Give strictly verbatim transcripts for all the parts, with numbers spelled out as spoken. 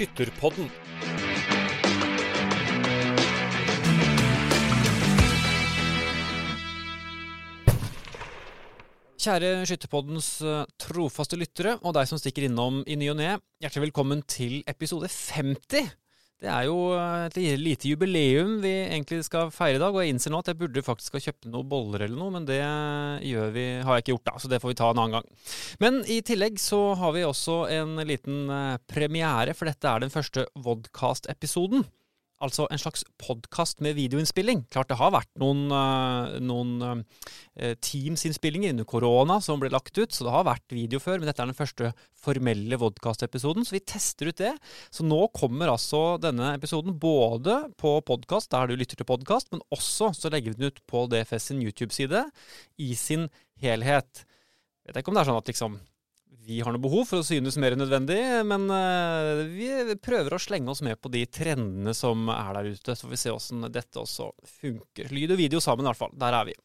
Skytterpodden. Kjære Skytterpoddens trofaste lyttere, og deg som stikker innom i ny og ne, hjertelig velkommen til episode femti. Det er jo et lite jubileum vi egentlig skal feire i dag, og jeg innser nå at jeg burde faktisk ha kjøpt noen boller eller noe, men det gjør vi, har jeg ikke gjort da, så det får vi ta en annen gang. Men i tillegg så har vi også en liten premiere, for dette er den første vodcast-episoden. Altså en slags podcast med videoinnspilling. Klart det har vært noen, noen Teams-innspillinger under korona som ble lagt ut, så det har vært video før, men dette er den første formelle vodcast-episoden, så vi tester ut det. Så nå kommer altså denne episoden både på podcast, der du lytter til podcast, men også så legger vi den ut på D F S sin YouTube-side i sin helhet. Jeg vet ikke om det er sånn at liksom vi har noe behov for å synes mer enn nødvendig, men uh, vi prøver å slenge oss med på de trendene som er der ute, så får vi se hvordan dette også funker. Lyd og video sammen i hvert fall, der er vi.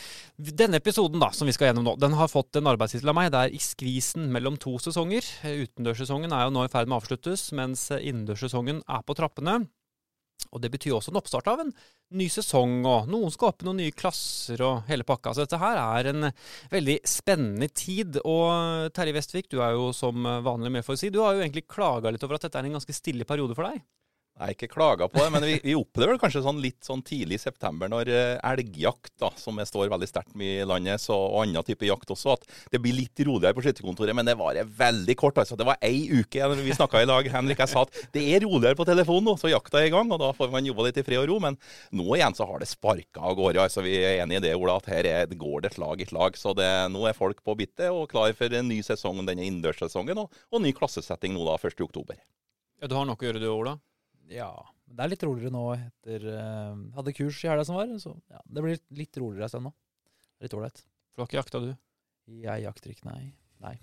Denne episoden da, som vi skal gjennom nå, den har fått en arbeidstitel av meg. Det er i skvisen mellom to sesonger. Utendørssesongen er jo nå i ferd med å avsluttes, mens innendørssesongen er på trappene. Og det betyr også en oppstart av en ny sesong, og noen skal opp i noen nye klasser og hele pakka. Så dette her er en veldig spennende tid. Og Terje Vestvik, du er jo som vanlig med for å si, du har jo egentlig klaget litt over at dette er en ganske stille periode for deg. Nei, ikke klaget på det, men vi, vi opplever kanskje sånn litt sånn tidlig i september når elgjakt, da, som jeg står veldig sterkt med i landet, så, og annen type jakt også, at det blir litt roligere på skytterkontoret, men det var veldig kort, altså. Det var ei uke når vi snakket i lag, Henrik, jeg sa at det er roligere på telefonen nå, så jakta er i gang, og da får man jobba litt i fred og ro, men nå igjen så har det sparket av gårde, altså vi er enige i det, Ola, at her er, det går det et lag i et lag, så det, nå er folk på bittet og klar for en ny sesong, denne innendørssesongen, og, og ny klassesetting nå da, første oktober. Ja, du har nok å gjøre det, Ola? Ja, men det er litt roligere nå etter uh, hadde kurs i helga som var, så ja, det blir litt, litt roligere en stund nå. Litt ålreit. For du har ikke jakta, du? Jeg jakter ikke, nei. Nei.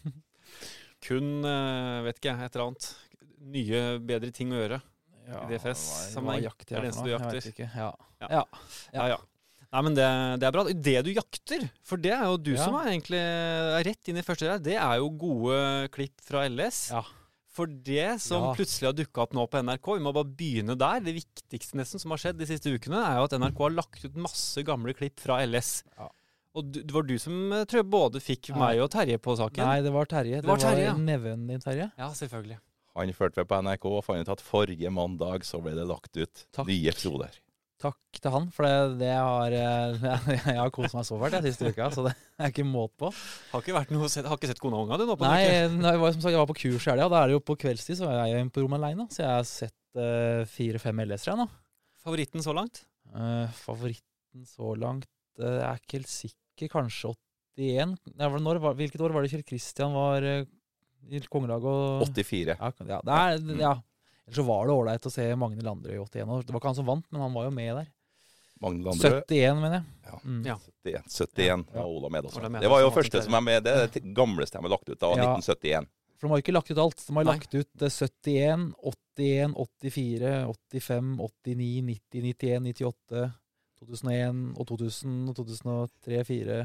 Kun, uh, vet ikke, et eller annet. Nye, bedre ting å gjøre ja, i D F S. Hva, hva jakter jeg er det eneste du jakter? Jeg vet ikke, ja. Ja, ja. ja. ja, ja. Nei, men det, det er bra. Det du jakter, for det er jo du ja. som er egentlig rett inn i første der, det er jo gode klipp fra L S. Ja. For det som ja. plutselig har dukket opp nå på N R K, vi må bare begynne der. Det viktigste nesten som har skjedd de siste ukene, er jo at N R K har lagt ut masse gamle klipp fra L S. Ja. Og det var du som tror jeg både fikk ja. meg og Terje på saken. Nei, det var Terje. Det, det var, Terje, ja. neven din, Terje. Ja, selvfølgelig. Han førte ved på N R K og fant ut at forrige mandag så ble det lagt ut Takk. nye episoder. Takk til han, for det, det har, jeg har kost meg så fælt jeg siste uka, så det er ikke måt på. Har ikke vært noe, har ikke sett kona og unga du nå på Nei, jeg var, som sagt, jeg var på kurs her, ja, da er det jo på kveldstid, så er jeg på rommet alene, så jeg har sett uh, fire-fem L S-ere nå. Favoritten så langt? Uh, favoritten så langt, uh, jeg er ikke helt sikker, kanskje åttien. Ja, når, hvilket år var det Kjell Kristian var uh, i kongelaget? Og... åttifire. Ja, ja, det er, ja. Ellers så var det ålreit å se Magne Landre i åttien år. Det var ikke han som vant, men han var jo med der. Magne Landre. syttien, mener jeg. Ja, mm. ja. syttien. syttien. Ja, Ola med også. Med det var jo første som er med, det er det gamleste de har lagt ut av ja. nitten syttien. For de har ikke lagt ut alt. De har Nei. lagt ut syttien, åttien, åttifire, åttifem, åttini, nitti, nittien, nittiåtte, to tusen og en og to tusen og to tusen og tre, fire...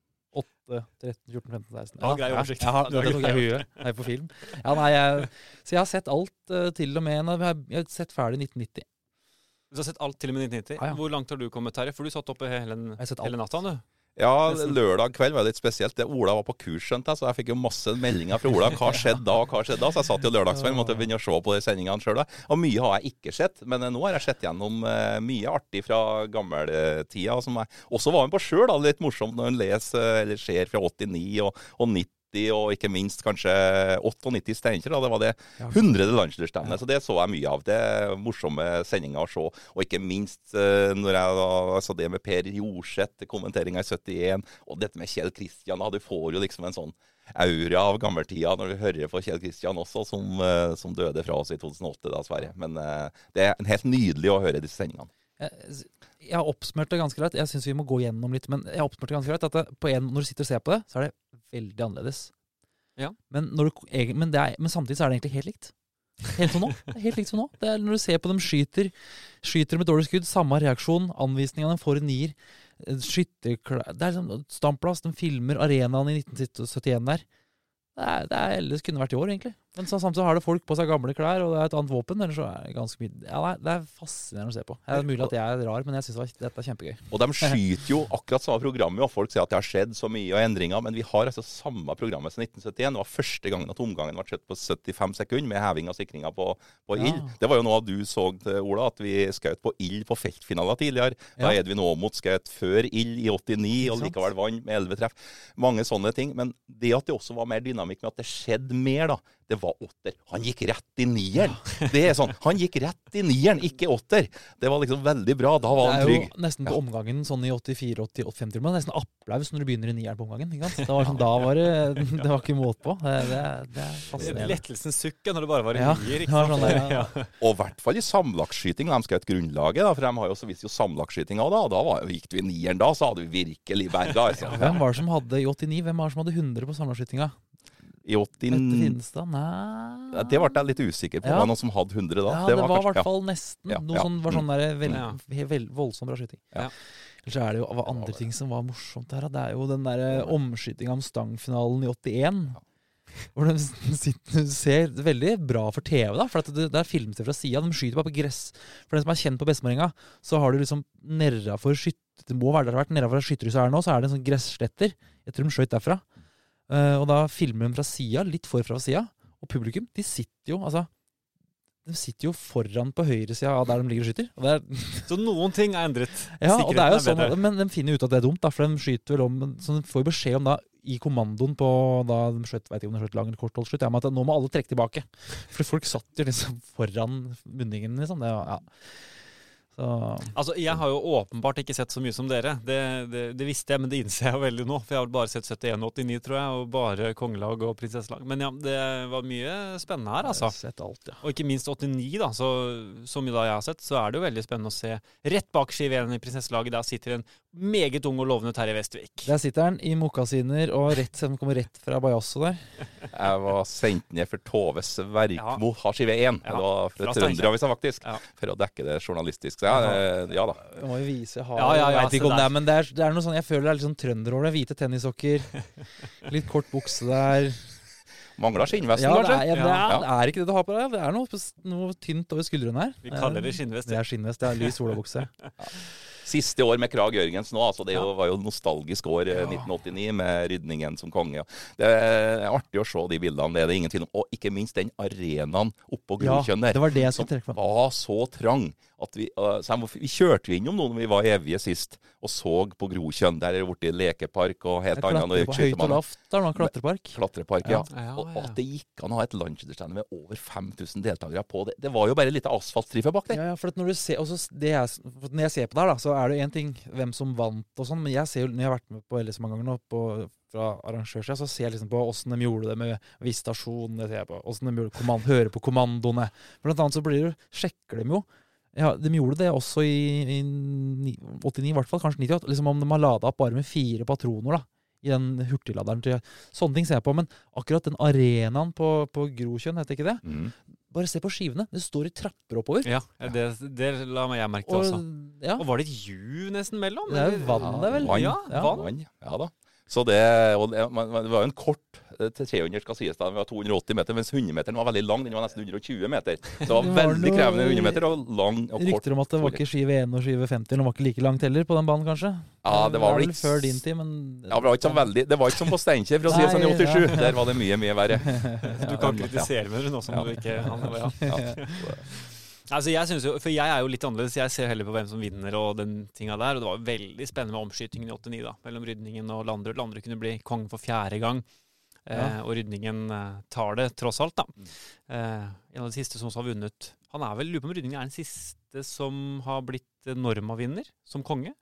åtte, tretten, fjorten, femten, seksten. Ja, grei oversikt. Ja, det tok jeg i huet. Jeg er på film. Ja, nei, jeg, så jeg har sett alt uh, til og med, jeg har sett ferdig nitten nitti. Du har sett alt til og med nitten nitti? Ja, ja. Hvor langt har du kommet, Terje? For du satt oppe hele, hele natta, du? Ja, lørdag kveld var litt spesielt. Det Ola var på kurs, skjønte jeg, så jeg fikk jo masse meldinger fra Ola. Hva skjedde da, hva skjedde da? Så jeg satt jo lørdagskveld, måtte begynne å se på de sendingene selv. Og mye har jeg ikke sett, men nå har jeg sett gjennom uh, mye artig fra gammeltida, som jeg også var med på selv, da. Litt morsomt når en leser eller ser fra åttini og, og nitti. Og ikke minst kanskje nittiåtte Steinkjer, da det var det hundrede landslagsstevnet, så det så jeg mye av. Det er morsomme sendinger å se, og ikke minst når jeg da, altså det med Per Jorseth, kommenteringen i syttien, og dette med Kjell Kristian, da, du får jo liksom en sånn aura av gammeltida når du hører på Kjell Kristian også, som, som døde fra oss i to tusen og åtte da, Sverre. Men det er helt nydelig å høre disse sendingene. Jeg, jeg har oppsmørt det ganske greit. Jeg synes vi må gå gjennom litt, men jeg har oppsmørt det ganske greit at det, på en, når du sitter og ser på det, så er det veldig annerledes. Ja. Men, når du, men, det er, men samtidig så er det egentlig helt likt. Helt som nå. Det er helt likt som nå. Det er når du ser på dem skyter, skyter med dårlig skudd, samme reaksjon, anvisningene får nier, skytterklær, det er liksom standplass, de filmer arenaen i nitten syttien der. Det er, det er, ellers kunne vært i år, egentlig. Men så, samtidig har det folk på seg gamle klær, og det er et annet våpen, eller så er det ganske mye... Ja, nei, det er fascinerende å se på. Det er mulig at jeg er rar, men jeg synes det var, dette er kjempegøy. Og de skyter jo akkurat samme programmet, og folk sier at det har skjedd så mye og endringer, men vi har altså samme programmet som nitten syttien. Det var første gangen at omgangen ble skjøtt på syttifem sekunder med heving av sikringer på, på Ja. ild. Det var jo noe du så, Ola, at vi skjøt på ild på feltfinaler tidligere. Da Ja. Edvin Aamodt skjøt før ild i åttini, og Ikke sant? likevel vant med elleve treff. Mange sånne ting, men det at det også var mer dynamikk med at det skjedde mer da, det var åtter. Han gikk rett i nieren. Det er sånn, han gikk rett i nieren, ikke åtter. Det var liksom veldig bra, da var han Det er trygg. jo nesten på omgangen, sånn i åttifire åtti femti, men nesten applaus når du begynner i nieren på omgangen, ikke sant? Det var sånn, da var det, det var ikke måt på. Det, det, det er fascinerende. Lettelsens sukk når det bare var i Ja, nier, det ikke var sant? sånn der, ja. Og i hvert fall i samlagsskyting, når de skal ha et grunnlaget, da, for de har jo også vist jo samlagsskyting også da, og da var, gikk vi i nieren da, så hadde vi virkelig berga. Altså. Hvem var det som hadde i åttini? Hvem var det som hadde hundre på samlagsskytinga? I åtti... Mette Finstad? Nei... Ja, det ble jeg litt usikker på, Ja. det var noen som hadde hundre da. Ja, det, var i kanskje- hvert fall nesten. Ja, Noe ja. sånn var sånn der vel, Ja. he- vel, voldsomt bra skyting. Ja. Ellers er det jo hva andre ting som var morsomt her. Da. Det er jo den der omskytinga om stangfinalen i åttien. Hvor de sitter, ser veldig bra for T V, da. For at det, det er filmet fra sida. De skyter bare på gress. For den som er kjent på Bestemorenga, så har du liksom nerra for skytter. Det må være der det har vært nerra for skytterhuset her nå, så er det en sånn gressletter. Jeg tror de skjøt derfra. Uh, og da filmer de fra sida, litt forfra fra sida. Og publikum, de sitter jo, altså de sitter jo foran på høyresida av der de ligger og skyter. Og det er, Så noen ting er endret. ja, og det er jo Sikkerheten sånn, bedre. men de finner jo ut at det er dumt, da, for de skyter vel om, så de får jo beskjed om da, i kommandoen på, da de skjøt, vet ikke om de skjøt lang eller kort holdslutt, ja, men at nå må alle trekke tilbake. For folk satt jo liksom foran munningen, liksom. Det, var- ja. Så, Altså, jeg har jo åpenbart ikke sett så mye som dere. Det, det, det visste jeg, men det innser jeg jo veldig nå. For jeg har vel bare sett syttien og åttini, tror jeg, og bare kongelag og prinsesselag. Men ja, det var mye spennende her, altså. jeg har sett alt, ja. Og ikke minst åttini, da. Så, som i da jeg har sett, så er det jo veldig spennende å se. Rett bak ski ved en i prinsesselaget, der sitter en meget ung og lovende Terje Vestvik. Der sitter han i mokkasiner, og rett, som kommer rett fra Bajasso der. Jeg var sendt ned for Tove Sverkmo, har skive én. Ja, Det var fra fra Steinkjer. Trønderavisa, faktisk. Ja. For å dekke det journalistisk. Så ja, eh, ja da. Jeg må jo vise, jeg har, Ja, ja, ja, jeg vet se ikke om der. det er, men det er, det er noe sånn, jeg føler det er litt sånn trønder over det. Hvite tennissokker, litt kort bukse der. Mangler skinnvesten, Ja, det kanskje? er, ja, det, er, Ja. det er ikke det du har på deg. Det er noe, noe tynt over skuldrene her. Vi kaller det skinnvest. Det er skinnvest, det er lys olabukse. Siste år med Krag Jørgensen nå, altså det Ja. var jo nostalgisk år, eh, nitten åttini, med Rydningen som konge. Ja. Det er artig å se de bildene, det er det ingen tvil om. Og ikke minst den arenaen oppå Ja, Grokjønn der, det var det jeg som skulle trekke fram. var så trang. At vi, uh, så jeg må, vi kjørte jo innom noen når vi var evige sist, og så på Grokjønn. Der er det borti lekepark og helt annet. Klatre på høyt og lavt, da er det en klatrepark. Klatrepark, ja. Ja, Og, ja. og at det gikk an å ha et landslagsstevne med over fem tusen deltakere på det. Det var jo bare litt asfaltstripe bak der. Ja, ja, for at når du ser, også det jeg, for når jeg ser på det her, da, så er det en ting hvem som vant og sånn, men jeg ser jo, når jeg har vært med på veldig så mange ganger nå, på, fra arrangørsida, så ser jeg liksom på åssen de gjorde det med visitasjon, det ser jeg på, åssen de gjorde kommand, hører på kommandoene. Blant annet så blir det, sjekker de jo. Ja, de gjorde det også i, i ni- åttini, i hvert fall, kanskje nittiåtte, liksom om de har ladet opp bare med fire patroner da, i den hurtigladeren. Til, sånne ting ser jeg på, men akkurat den arenaen på, på Grokjønn, heter ikke det? Mm. Bare se på skivene, det står i trapper oppover. Ja, det, det la meg jeg merke til Og, også. ja, Og var det et juv nesten mellom? det er jo eller? vann det vel? Vann. Ja, Ja. vann. Vann, ja da. Så det, og det, man, man, det var jo en kort eh, til tre hundre, skal sies da. Det var to hundre og åtti meter, mens hundre-meteren var veldig lang. Den var nesten hundre og tjue meter. Så det var Det var veldig noe- krevende hundre meter og lang og kort. Rykter om at det var ikke skive én og skive femti, den var ikke like langt heller på den banen, kanskje? Ja, det var vel vel ikke- før din tid, men Ja, det var ikke så veldig, det var ikke som på Steinkjer, for å si det sånn, i Nei, åttisju. ja. Der var det mye, mye verre. Du kan kritisere med det nå som Ja. du ikke han, ja. Ja. Altså jeg synes jo, for jeg er jo litt annerledes. Jeg ser heller på hvem som vinner og den tinga der. Og det var veldig spennende med omskytingen i åttini, da, mellom Rydningen og Landrud. Landrud kunne bli konge for fjerde gang. Eh, Ja. og Rydningen eh, tar det, tross alt, da. Eh, en av de siste som også har vunnet. Han er vel, lurer på om Rydningen er den siste som har blitt eh, Norma-vinner, som konge.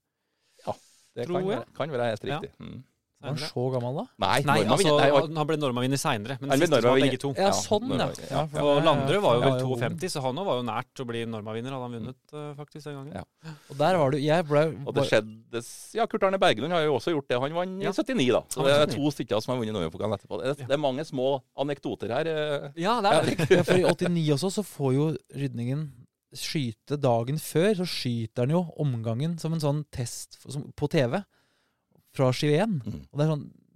Det Tror kan jeg. være, kan være helt Ja. riktig. Mm. var han senere. så gammel da? Nei, Nei, Norma altså, vinner- nei, han ble Norma-vinner seinere. Men Han den ble siste som var Norma-vinner. begge to. Ja, Ja, sånn, ja. Norma- ja. for- Og Landrud var jo vel ja, femti, så han også var jo nært å bli Norma-vinner, hadde han vunnet eh, faktisk den gangen. Ja. Og der var du, jeg ble... Og det skjedde Ja, Kurt Arne Bergelund har jo også gjort det. Han vant Ja. i syttini, da. Så Han det vant er syttini. to stykker som har vunnet Norgepokalen etterpå. Det, det er mange små anekdoter her. eh. Ja, det er det. Ja, for i åttini også så får jo Rydningen skyte dagen før, så skyter han jo omgangen som en sånn test f- som, på T V fra skive én. Mm. Og det er sånn,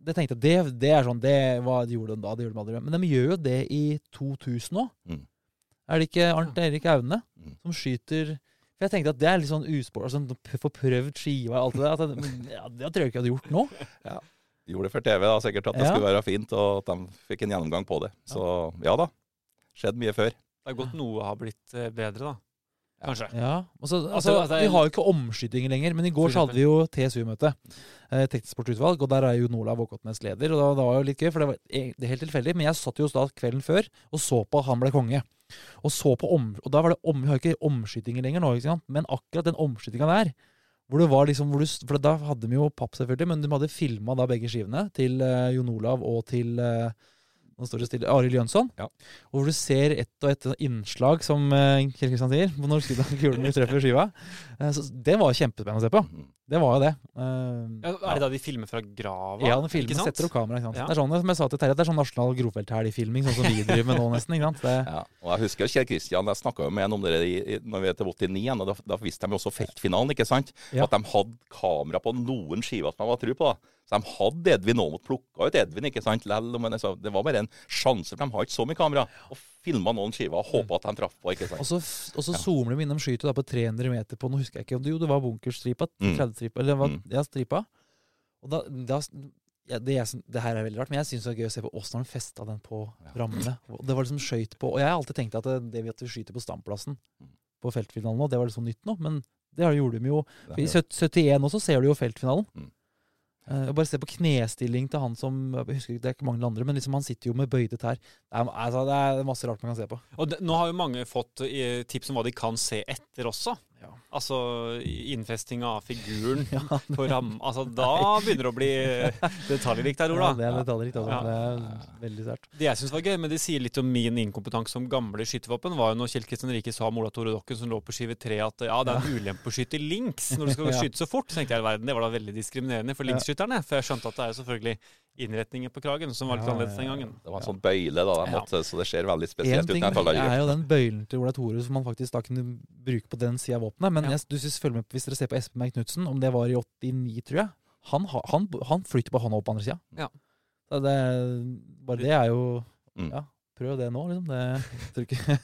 det tenkte jeg, det, det er sånn, det var, de gjorde det da, det gjorde de aldri. Men de gjør jo det i to tusen nå. Mm. Er det ikke Arnt Erik Aune Mm. som skyter... For jeg tenkte at det er litt sånn uspår, sånn forprøvd skiva og alt det der. At det, ja, det tror jeg ikke jeg hadde gjort nå. Ja. Gjorde det for T V da, sikkert at det Ja. skulle være fint, og at de fikk en gjennomgang på det. Så ja da, skjedde mye før. Det er godt noe har blitt eh, bedre, da. Kanskje. Ja, og så, Altså, altså, altså, vi har jo ikke omskytinger lenger, men i går For så hadde vi jo T S U-møte, eh, teknisk sportsutvalg, og der er jo Olav Åkotnes leder, og da, det var jo litt gøy, for det var det er helt tilfeldig, men jeg satt jo da kvelden før og så på at han ble konge. Og så på om, og da var det om, vi har ikke omskytinger lenger nå, ikke sant? Men akkurat den omskytinga der, hvor det var liksom, hvor du, for da hadde vi jo papp selvfølgelig, men de hadde filmet da begge skivene til eh, Jon Olav og til... Eh, nå står det stille, Arild Jønsson, Ja. og hvor du ser ett og ett innslag, som uh, Kjell Kristian sier, på når kulen treffer skiva. Uh, så det var kjempespennende å se på. Mm. Det var jo det. Uh, Ja, er det da de filmer fra grava? ja, når Ikke filmen sant? setter opp kamera. Ikke sant? Ja. Det er sånn, som jeg sa til Terje, det er sånn nasjonal grovfelthelg-filming, sånn som vi driver med nå nesten. Ikke sant? Det, Ja, og jeg husker Kjell Kristian, jeg snakket jo med han om det i, i, når vi er til åttini igjen, og da, da visste de jo også feltfinalen, ikke sant? Ja. At de hadde kamera på noen skiver som de var tro på da. Så de hadde Edvin nå mot plukka ut Edvin, ikke sant? Lell, men altså, det var bare en sjanse, for de har ikke så mye kamera. Og filmet noen skiver og håpet at de traff på, ikke sant? og så, og så zoomer de innom skytet da på tre hundre meter på, nå husker jeg ikke, jo det var bunkerstripa, Mm. tretti-stripa, eller det var, Mm. ja, stripa. Og da, da ja, det, jeg, syn- det her er veldig rart, men jeg synes det er gøy å se på oss når de festet den på rammene. Og det var liksom skjøyt på, og jeg har alltid tenkt at det, det at vi skyter på standplassen på feltfinalen nå, det var liksom nytt nå, men det har- gjorde de jo. I sytt- syttien også ser du jo feltfinalen. Mm. Eh, og bare se på knestilling til han som, jeg husker ikke, det er ikke mange andre, men liksom han sitter jo med bøyde tær. Det er, altså, det er masse rart man kan se på. Og det, nå har jo mange fått eh, tips om hva de kan se etter også. Ja. Altså innfesting av figuren Ja, på ram... Altså da begynner det å bli detaljrikt her, Ola. Ja, det er detaljrikt, altså. Ja. Det er veldig sterkt. Det jeg synes var gøy, men det sier litt om min inkompetanse som gamle skytevåpen, var jo når Kjell Kristian Rike sa om Ola Tore Dokken som lå på skive tre at ja, det er en ulempe å skyte links når du skal Ja. skyte så fort. Så tenkte jeg i verden, det var da veldig diskriminerende for Ja. linksskytterne, for jeg skjønte at det er jo selvfølgelig innretningen på kragen som var litt Ja, annerledes den ja, ja. gangen. Det var en sånn bøyle da, de Ja. måtte, så det ser veldig En spesielt ut. ting når jeg taler er det. jo den bøylen til Ola Tore som man faktisk da kunne bruke på den siden av våpenet, men Ja. jeg, du synes, følg med, hvis dere ser på Espen Berg Knudsen, om det var i åttini, tror jeg, han, ha- han, han flytter på hånda opp på andre siden. Ja. Så det, bare det er jo, Mm. ja, prøv det nå, liksom. Det, jeg tror ikke...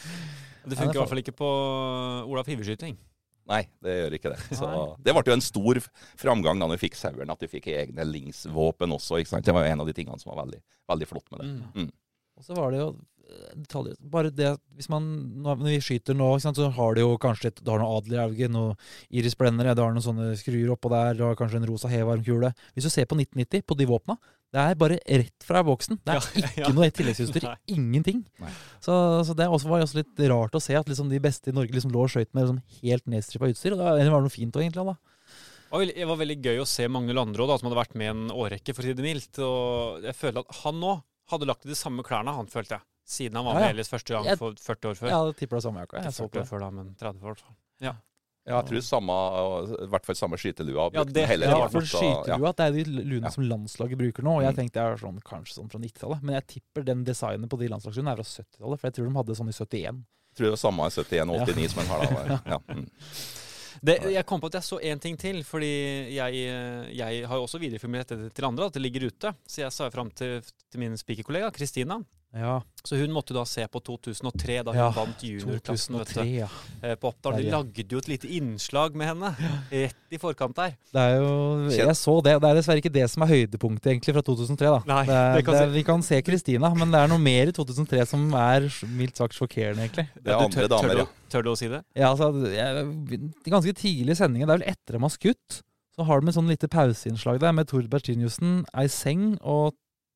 Det Ja, funker det er i hvert fall ikke på Olav Hiveskyting. Nei, det gjør ikke det. Så Nei. det ble jo en stor f- framgang da vi fikk Saueren, at vi fikk egne linksvåpen også, ikke sant? Det var jo en av de tingene som var veldig, veldig flott med det. Mm. Og så var det jo eh, detaljer. Bare det, hvis man, når når vi skyter nå, ikke sant, så har det jo kanskje et, du har noe adler i augen, noe irisblendere, du har noen sånne skruer oppå der, du har kanskje en rosa hevarmkule. Hvis du ser på nitten nitti, på de våpna, det er bare rett fra boksen. Det er Ja, ikke ja. noe tilleggsutstyr. Nei. Ingenting. Nei. Så, så det også var jo også litt rart å se at liksom de beste i Norge liksom lå og skjøt med liksom helt nedstrippa utstyr. Og det var, det var noe fint også, egentlig. Da. Det var veldig, det var veldig gøy å se Magne Landrå, da, som hadde vært med en årrekke, for å si det mildt. Og jeg føler at han nå hadde lagt i de samme klærne, han følte jeg. Siden han var Ja, med ja. Ellis første gang Jeg- for førti år før. Ja, det tipper det samme jakka. Ikke Jeg så førti på år det. før da, men tretti år i hvert fall. Ja. Ja, jeg tror samme, i hvert fall samme skytelua. Ja, brukte det- hele Ja, tiden, for så, skytelua, det er de luene Ja. som landslaget bruker nå. Og jeg Mm. tenkte det er sånn, kanskje sånn fra nittitallet. Men jeg tipper den designen på de landslagsluene er fra syttitallet. For jeg tror de hadde sånn i syttien. Jeg tror det var samme i syttien og åttini som en har da. Ja. Mm. Det, jeg kom på at jeg så en ting til, fordi jeg, jeg har jo også videreformulert dette til andre, at det ligger ute. Så jeg sa fram til, til min speakerkollega, Kristina. Ja, Så hun måtte da se på to tusen og tre, da hun Ja, vant juniorklassen, vet du. to tusen og tre, ja. eh, På Oppdal. De Der, ja. lagde jo et lite innslag med henne, rett i forkant der. Det er jo, jeg så det. Det er dessverre ikke det som er høydepunktet egentlig fra to tusen og tre. Da. Nei, det er, det kan det er, si- vi kan se Kristina, men det er noe mer i to tusen og tre som er mildt sagt sjokkerende, egentlig. Det er Du andre tør, damer, tør, ja. du, tør du å si det? Ja, altså, jeg, ganske tidlig i sendingen, det er vel etter de har skutt, så har de et sånn lite pauseinnslag der med Tord Bertiniussen, Eiseng og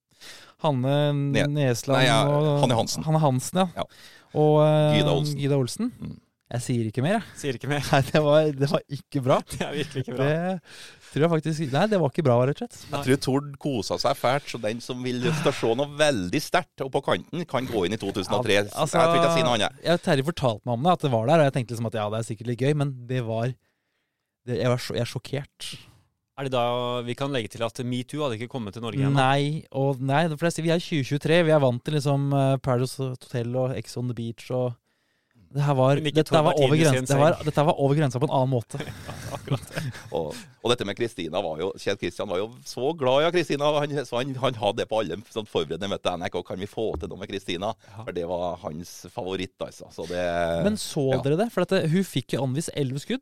Hanne Ne- Nesland Nei, ja, og Hanne Hansen. Hanne Hansen, ja. Ja. Og eh, Gyda Olsen. Gyda Olsen. Mm. Jeg sier ikke mer, jeg. Sier ikke mer. Nei, det var, det var ikke bra. Det er virkelig ikke bra. Det tror jeg faktisk Nei, det var ikke bra, rett og slett. Nei. Jeg tror Tord kosa seg fælt, så den som vil se noe veldig sterkt og på kanten, kan gå inn i to tusen og tre. Ja, altså- jeg tror ikke jeg sier noe annet. Jeg, Terje fortalte meg om det, at det var der, og jeg tenkte liksom at ja, det er sikkert litt gøy, men det var det, jeg, var sj- jeg er sjokkert. Er det da vi kan legge til at MeToo hadde ikke kommet til Norge ennå? Nei, og nei, for jeg, vi er tjue tjuetre, vi er vant til liksom uh, Paradise Hotel og Ex on the Beach, og det her var, Men ikke dette, Tor var over Martinus i en grensa, det var, dette var over grensa på en annen måte. akkurat det. og, og dette med Kristina var jo, Kjell Kristian var jo så glad i Kristina, han, så han, han hadde det på alle sånn forberedende møte N R K, kan vi få til noe med Kristina? For det var hans favoritt, altså. Så det, Men så ja. dere det? For at det, hun fikk jo anvist elleve skudd.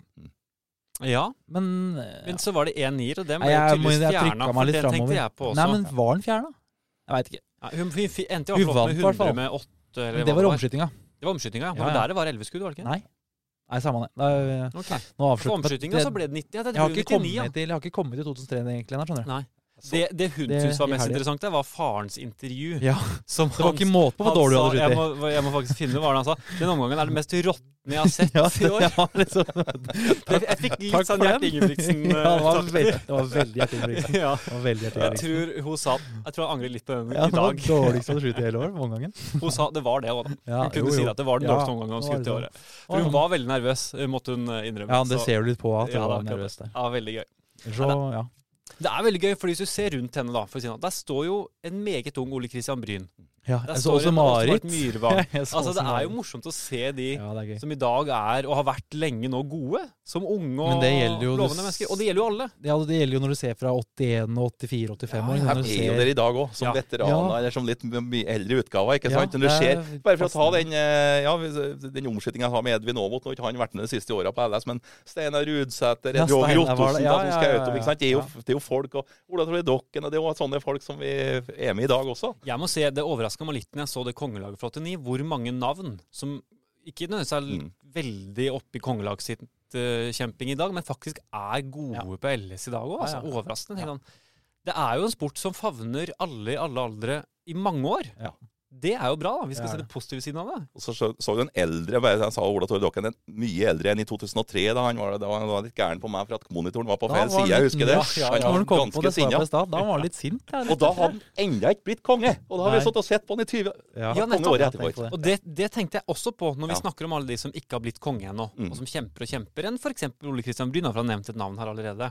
Ja, Men, men så var det en nier, og den Nei, ble jeg, må- tydeligvis jeg trykket fjernet, meg for litt det tenkte fremover. jeg på også. Nei, men var den fjernet? Jeg vet ikke. Ja, hun hun fi- endte i Hun hvert fall vant opp i med hvert fall. hundre med åtte, eller Men hva det var omskytinga. Det var omskytinga, ja. Ja, Det var ja. der det var elleve skudd, var det ikke? Nei. Nei, samme det. Nei, Ok. Nå For avslutter omskytinga så ble det nitti, ja, det jeg har, ble ikke nittini, ja. kommet til, jeg har ikke kommet til to tusen tre egentlig, ennå, skjønner du. Nei. Det, det hun Det- syntes var i mest helgen. interessant, det var farens intervju. Ja, Som det var han- ikke måte på hvor han dårlig du sa- hadde jeg skutt i. må, jeg må faktisk finne hva han sa. Den omgangen er det mest råtne jeg har sett Ja, i år. ja, liksom. Jeg, jeg fikk litt Takk sånn for Gjert den. Ingebrigtsen. Ja, det var eh, veldig, det var veldig Gjert Ingebrigtsen. ja. Det var veldig Gjert Jeg Ingebrigtsen. tror hun sa Jeg tror jeg angrer litt på den Ja, i det var dag. dårligst du hadde skutt i hele år, omgangen. Hun sa det var det òg, da. Ja, Hun kunne jo, si jo. at det var den Ja, dårligste omgangen hun det skutt i var året. For hun var veldig nervøs, måtte hun eh, innrømme. Ja, det Så- ser du litt på at du Ja, var det er akkurat nervøs der. Ja, veldig gøy. Så, ja. Det er veldig gøy, for hvis du ser rundt henne, da, for å si noe, der står jo en meget ung Ole Christian Bryn. Ja, Der jeg så står også en Marit. Åsmart Myrvang. Jeg så Altså, også det er jo Marit. morsomt å se de Ja, det er gøy. som i dag er, og har vært lenge nå, gode. Som unge og Men det gjelder jo- lovende mennesker. Og det gjelder jo alle. Ja, det gjelder jo når du ser fra åttien, åttifire, åttifem år. Her når du er jo ser- dere i dag òg, som Ja. veteraner, Ja. eller som litt mye eldre utgaver, ikke Ja, sant? Når du det ser, er bare for å ta fascinerende. den, eh, ja, den omskytingen jeg har med Edvin Aamodt, nå har ikke han vært med de siste åra på L S, men Steinar Rudsæter, Ja, Roger Steinar var Ottosen, det. Ja, Tato ja, ja, Skautum, ja. ikke sant? Det er, jo, Ja. det er jo folk, og Ola Trolle Dokken, og det er jo sånne folk som vi er med i dag også. Jeg må si, Det overraska meg litt når jeg så det kongelaget fra åttini, hvor mange navn som ikke nødvendigvis er Mm. veldig oppe i kongelagskjemping i dag, men faktisk er gode Ja. på L S i dag òg. Altså. Ja, ja. Overraskende. tenker han. Det er jo en sport som favner alle i alle aldre i mange år. Ja. Det er jo bra, da. Vi skal Det er se det positive siden av det. Og så så, så du en eldre, bare jeg sa Ola Trolle Dokken, en mye eldre enn i to tusen og tre, da han var, da han var litt gæren på meg for at monitoren var på Da feil var han side, jeg litt- husker det. ja, ja, Han Når var han kom på ganske det svaret sinna. på i stad, da var han litt sint. Ja, litt Og da redd. hadde han enda ikke blitt konge! Og da har vi Nei. stått og sett på han i tjue Ja, Ja, konge nettopp. året Jeg etterpå. tenkte på det. Og det, det tenkte jeg også på når vi Ja. snakker om alle de som ikke har blitt konge ennå, Mm. og som kjemper og kjemper, enn f.eks. Ole Christian Bryn, for han har nevnt et navn her allerede.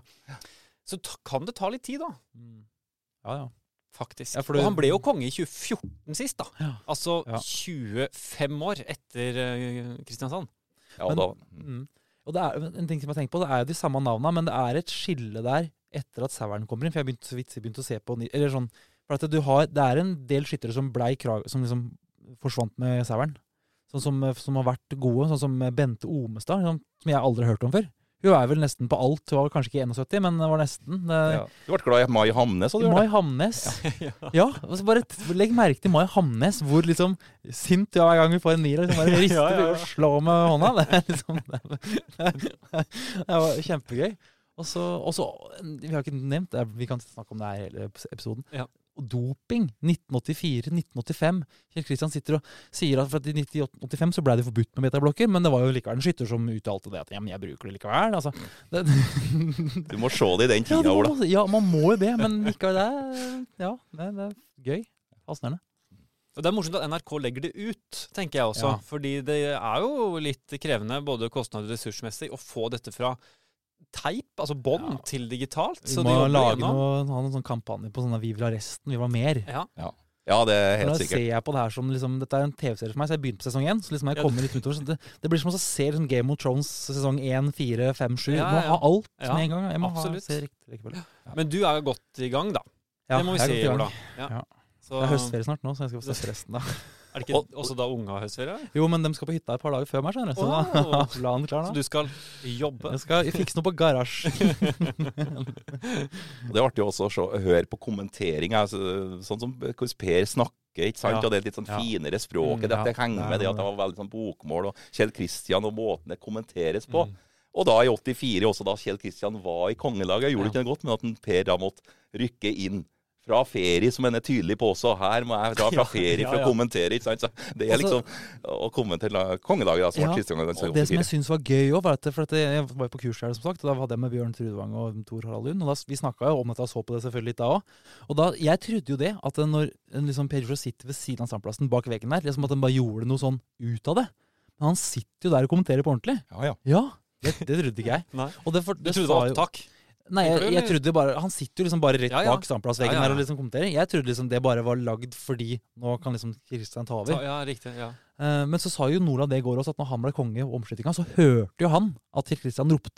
Så ta, kan det ta litt tid, da. Mm. Ja, ja. Faktisk. Ja, for Og du- han ble jo konge i tjue fjorten sist, da. Ja. Altså Ja. tjuefem år etter uh, Kristiansand. Ja, og Men- da, Mm. Og det er en ting som jeg tenker på, det er jo de samme navnene, men det er et skille der etter at Saueren kommer inn. For jeg begynte så vidt begynte å se på ny- eller sånn, for at du har, det er en del skyttere som blei krag, som liksom forsvant med Saueren. Sånn som, som har vært gode, sånn som Bente Omestad, som, som jeg aldri har hørt om før. Hun er vel nesten på alt. Hun var kanskje ikke syttién, men det var nesten. Det, ja. Du ble glad i Mai Hamnes, og du gjør Mai det. Hamnes. Ja. Ja, og så bare t- legg merke til Mai Hamnes, hvor liksom sint ja, hver gang vi får en nier, liksom bare rister Ja, ja, ja. og slår med hånda. Det er liksom det, det var kjempegøy. Og så, og så, vi har ikke nevnt det, vi kan snakke om det her i hele episoden. Ja. Og doping, nitten åttifire, nitten åttifem. Kjell Kristian sitter og sier at for at i nitten åttifem så ble det forbudt med metablokker, men det var jo likevel en skytter som uttalte det at ja, men jeg bruker det likevel. Altså, det, Du må se det i den ja, tida, det Ola. må, ja, man må jo det, men likevel det er, ja, det, det er gøy. Fascinerende. Og Det er morsomt at N R K legger det ut, tenker jeg også. Ja. Fordi det er jo litt krevende, både kostnad og ressursmessig, å få dette fra teip, altså bånd, Ja. til digitalt. Vi Så må de jobber lage gjennom. noe, ha noen sånn kampanje på sånne Vi vil ha resten, vi vil ha mer. Ja. Ja, det er For helt da sikkert. ser jeg på det her som liksom, dette er en T V-serie for meg, så jeg begynte på sesong én. Så liksom jeg Ja, kommer litt utover. Så det, det blir som å se liksom Game of Thrones sesong én, fire, fem, sju. Ja, Du må ja. ha alt Ja, med en gang. Jeg må ha, absolutt. se riktig rekkefølge. Men du er jo godt i gang, da. Ja, det må vi jeg er si, godt i gang. Ola. Ja. Ja. Så, Det er høstferie snart nå, så jeg skal få sett resten da. Er det ikke også da unge har høstferie? Jo, men de skal på hytta et par dager før meg, skjønner du. Så da Åh. er planen klar Så nå. du skal jobbe? Jeg skal fikse noe på garasje. Og det er artig også å se, høre på kommentering, altså, sånn som hvordan Per snakker, ikke sant? Ja. Og det er litt sånn Ja. finere språket, Mm, ja. det henger Det er med det at det noe var veldig sånn bokmål, og Kjell Kristian og måten det kommenteres på. Mm. Og da i åttifire, også da Kjell Kristian var i kongelaget, gjorde Ja. ikke det godt, men at en Per da måtte rykke inn fra ferie, som en er tydelig på også. Her må jeg dra fra Ja, ferie for ja, ja. å kommentere, ikke sant? Så det er Altså- liksom å komme til la- kongelaget da, som Ja, var Kristian Og det som jeg syns var gøy òg, var at for at jeg var jo på kurs her, som sagt, og da hadde jeg med Bjørn Trudvang og Tor Harald Lund. Og da, vi snakka jo om dette og så på det selvfølgelig litt da òg. Og da, jeg trodde jo det, at når en liksom Per Josef sitter ved siden av standplassen bak veggen der, liksom at han bare gjorde noe sånn ut av det. Men han sitter jo der og kommenterer på ordentlig. Ja, ja. Ja, det, det trodde ikke jeg. Nei. Og det, for, Du det trodde det sa var jo- opptak? Nei, Tenker jeg, du, jeg eller? trodde bare Han sitter jo liksom bare rett Ja, ja. bak standplassveggen Ja, ja, ja. der og liksom kommenterer. Jeg trodde liksom det bare var lagd fordi nå kan liksom Kristian ta over. Ta, ja, riktig. Ja. Eh, men så sa jo Nordland det i går også, at når han ble konge og omskytinga, så hørte jo han at Kjell Kristian ropte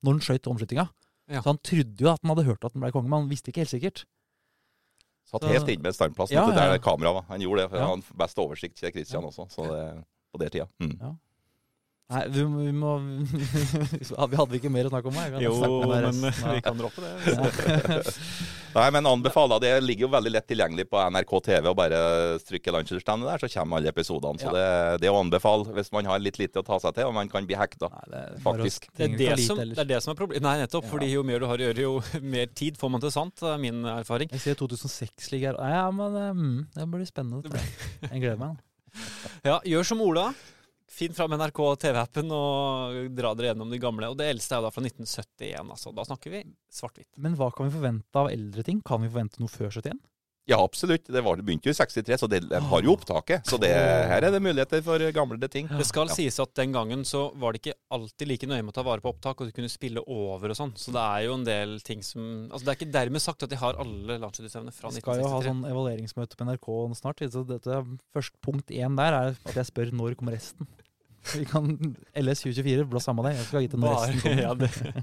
når han skjøt omskyttinga. Ja. Så han trodde jo at han hadde hørt at han ble konge, men han visste ikke helt sikkert. Satt Så- helt inne med standplassen, Ja, vet du, ja. der kamera var. Han gjorde det, for Ja. han hadde best oversikt til Christian også, så det, på det tida. Mm. Ja. Nei, vi må, vi må Vi hadde ikke mer å snakke om her. Vi kan Jo, snakke med men resten av- vi kan droppe det. Nei, men anbefaler, det ligger jo veldig lett tilgjengelig på N R K T V, og bare trykke Landslagsstevnet der, så kommer alle episodene. Så Ja. det, det er å anbefale hvis man har litt lite å ta seg til, og man kan bli hekta. Nei, det er bare å- Faktisk. Det er trenger det, ikke som, lite det er det som er problemet. Nei, nettopp. Ja. Fordi jo mer du har å gjøre, jo mer tid får man til sant. Det er min erfaring. Jeg ser to tusen seks ligger her. Ja, men det, mm, det blir spennende. Det blir. Jeg gleder meg. Ja, gjør som Ola. Finn fram N R K T V-appen og dra dere gjennom de gamle. Og det eldste er jo da fra nitten syttien. Altså. Da snakker vi svart-hvitt. Men hva kan vi forvente av eldre ting? Kan vi forvente noe før syttien? Ja, absolutt. Det, var, det begynte jo i sekstitre, så det, de har jo opptaket. Så det, her er det muligheter for gamle ting. Det skal Ja. sies at den gangen så var det ikke alltid like nøye med å ta vare på opptak, og du kunne spille over og sånn. Så det er jo en del ting som Altså det er ikke dermed sagt at de har alle landslagsutøverne fra Vi skal jo ha nitten sekstitre. sånn evalueringsmøte på N R K snart. Så dette, først punkt én der er at jeg spør når kommer resten. Vi kan L S tjue tjuefire, blå samme det. Jeg skal vite når Bare- resten kommer. ja, det,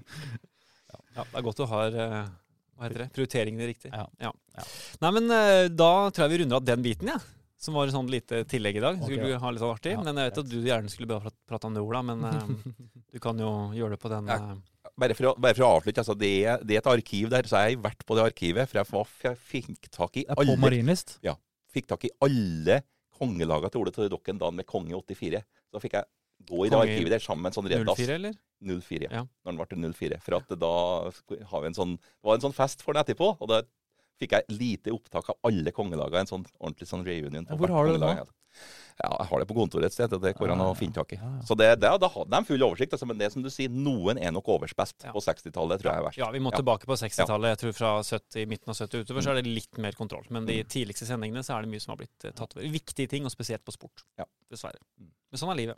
ja, det er godt du har eh, hva heter det, prioriteringene riktig. Ja. Ja. Ja. Nei, men eh, da tror jeg vi runder av den biten, ja. Som var et sånn lite tillegg i dag. Ok, Skulle ja. du ha litt sånn artig. Ja, men jeg vet at du gjerne skulle bare prat- prate om det, Ola. Men eh, du kan jo gjøre det på den Ja. eh, Bare for å, bare for å avslutte, altså, det, er, det er et arkiv der, så jeg har vært på det arkivet, for jeg, var, jeg fikk tak i Det er på alle, Marienlyst. fikk tak i alle kongelagene til Ole Torre Dokken dagen med konge åttifire. Så fikk jeg gå i det Konge arkivet der sammen med en sånn null reddass. fire, eller? null fire, Ja. når den ble null fire. For at da har vi en sånn, det var en sånn fest for den etterpå, og da fikk jeg lite opptak av alle kongelagene, en sånn ordentlig sånn reunion. på Hvor hvert har du det kongelag. Ja, jeg har det på kontoret et sted, og det går an å Ah, finne tak i. ja, ja. Så det, det, da hadde de full oversikt, altså, men det som du sier, noen er nok overspest Ja. på sekstitallet, tror jeg er verst. Ja, vi må Ja. tilbake på sekstitallet. Jeg tror fra sytti, midten av sytti utover så er det litt mer kontroll. Men de Mm. tidligste sendingene så er det mye som har blitt eh, tatt over. Viktige ting, og spesielt på sport. Ja. Dessverre. Mm. Men sånn er livet.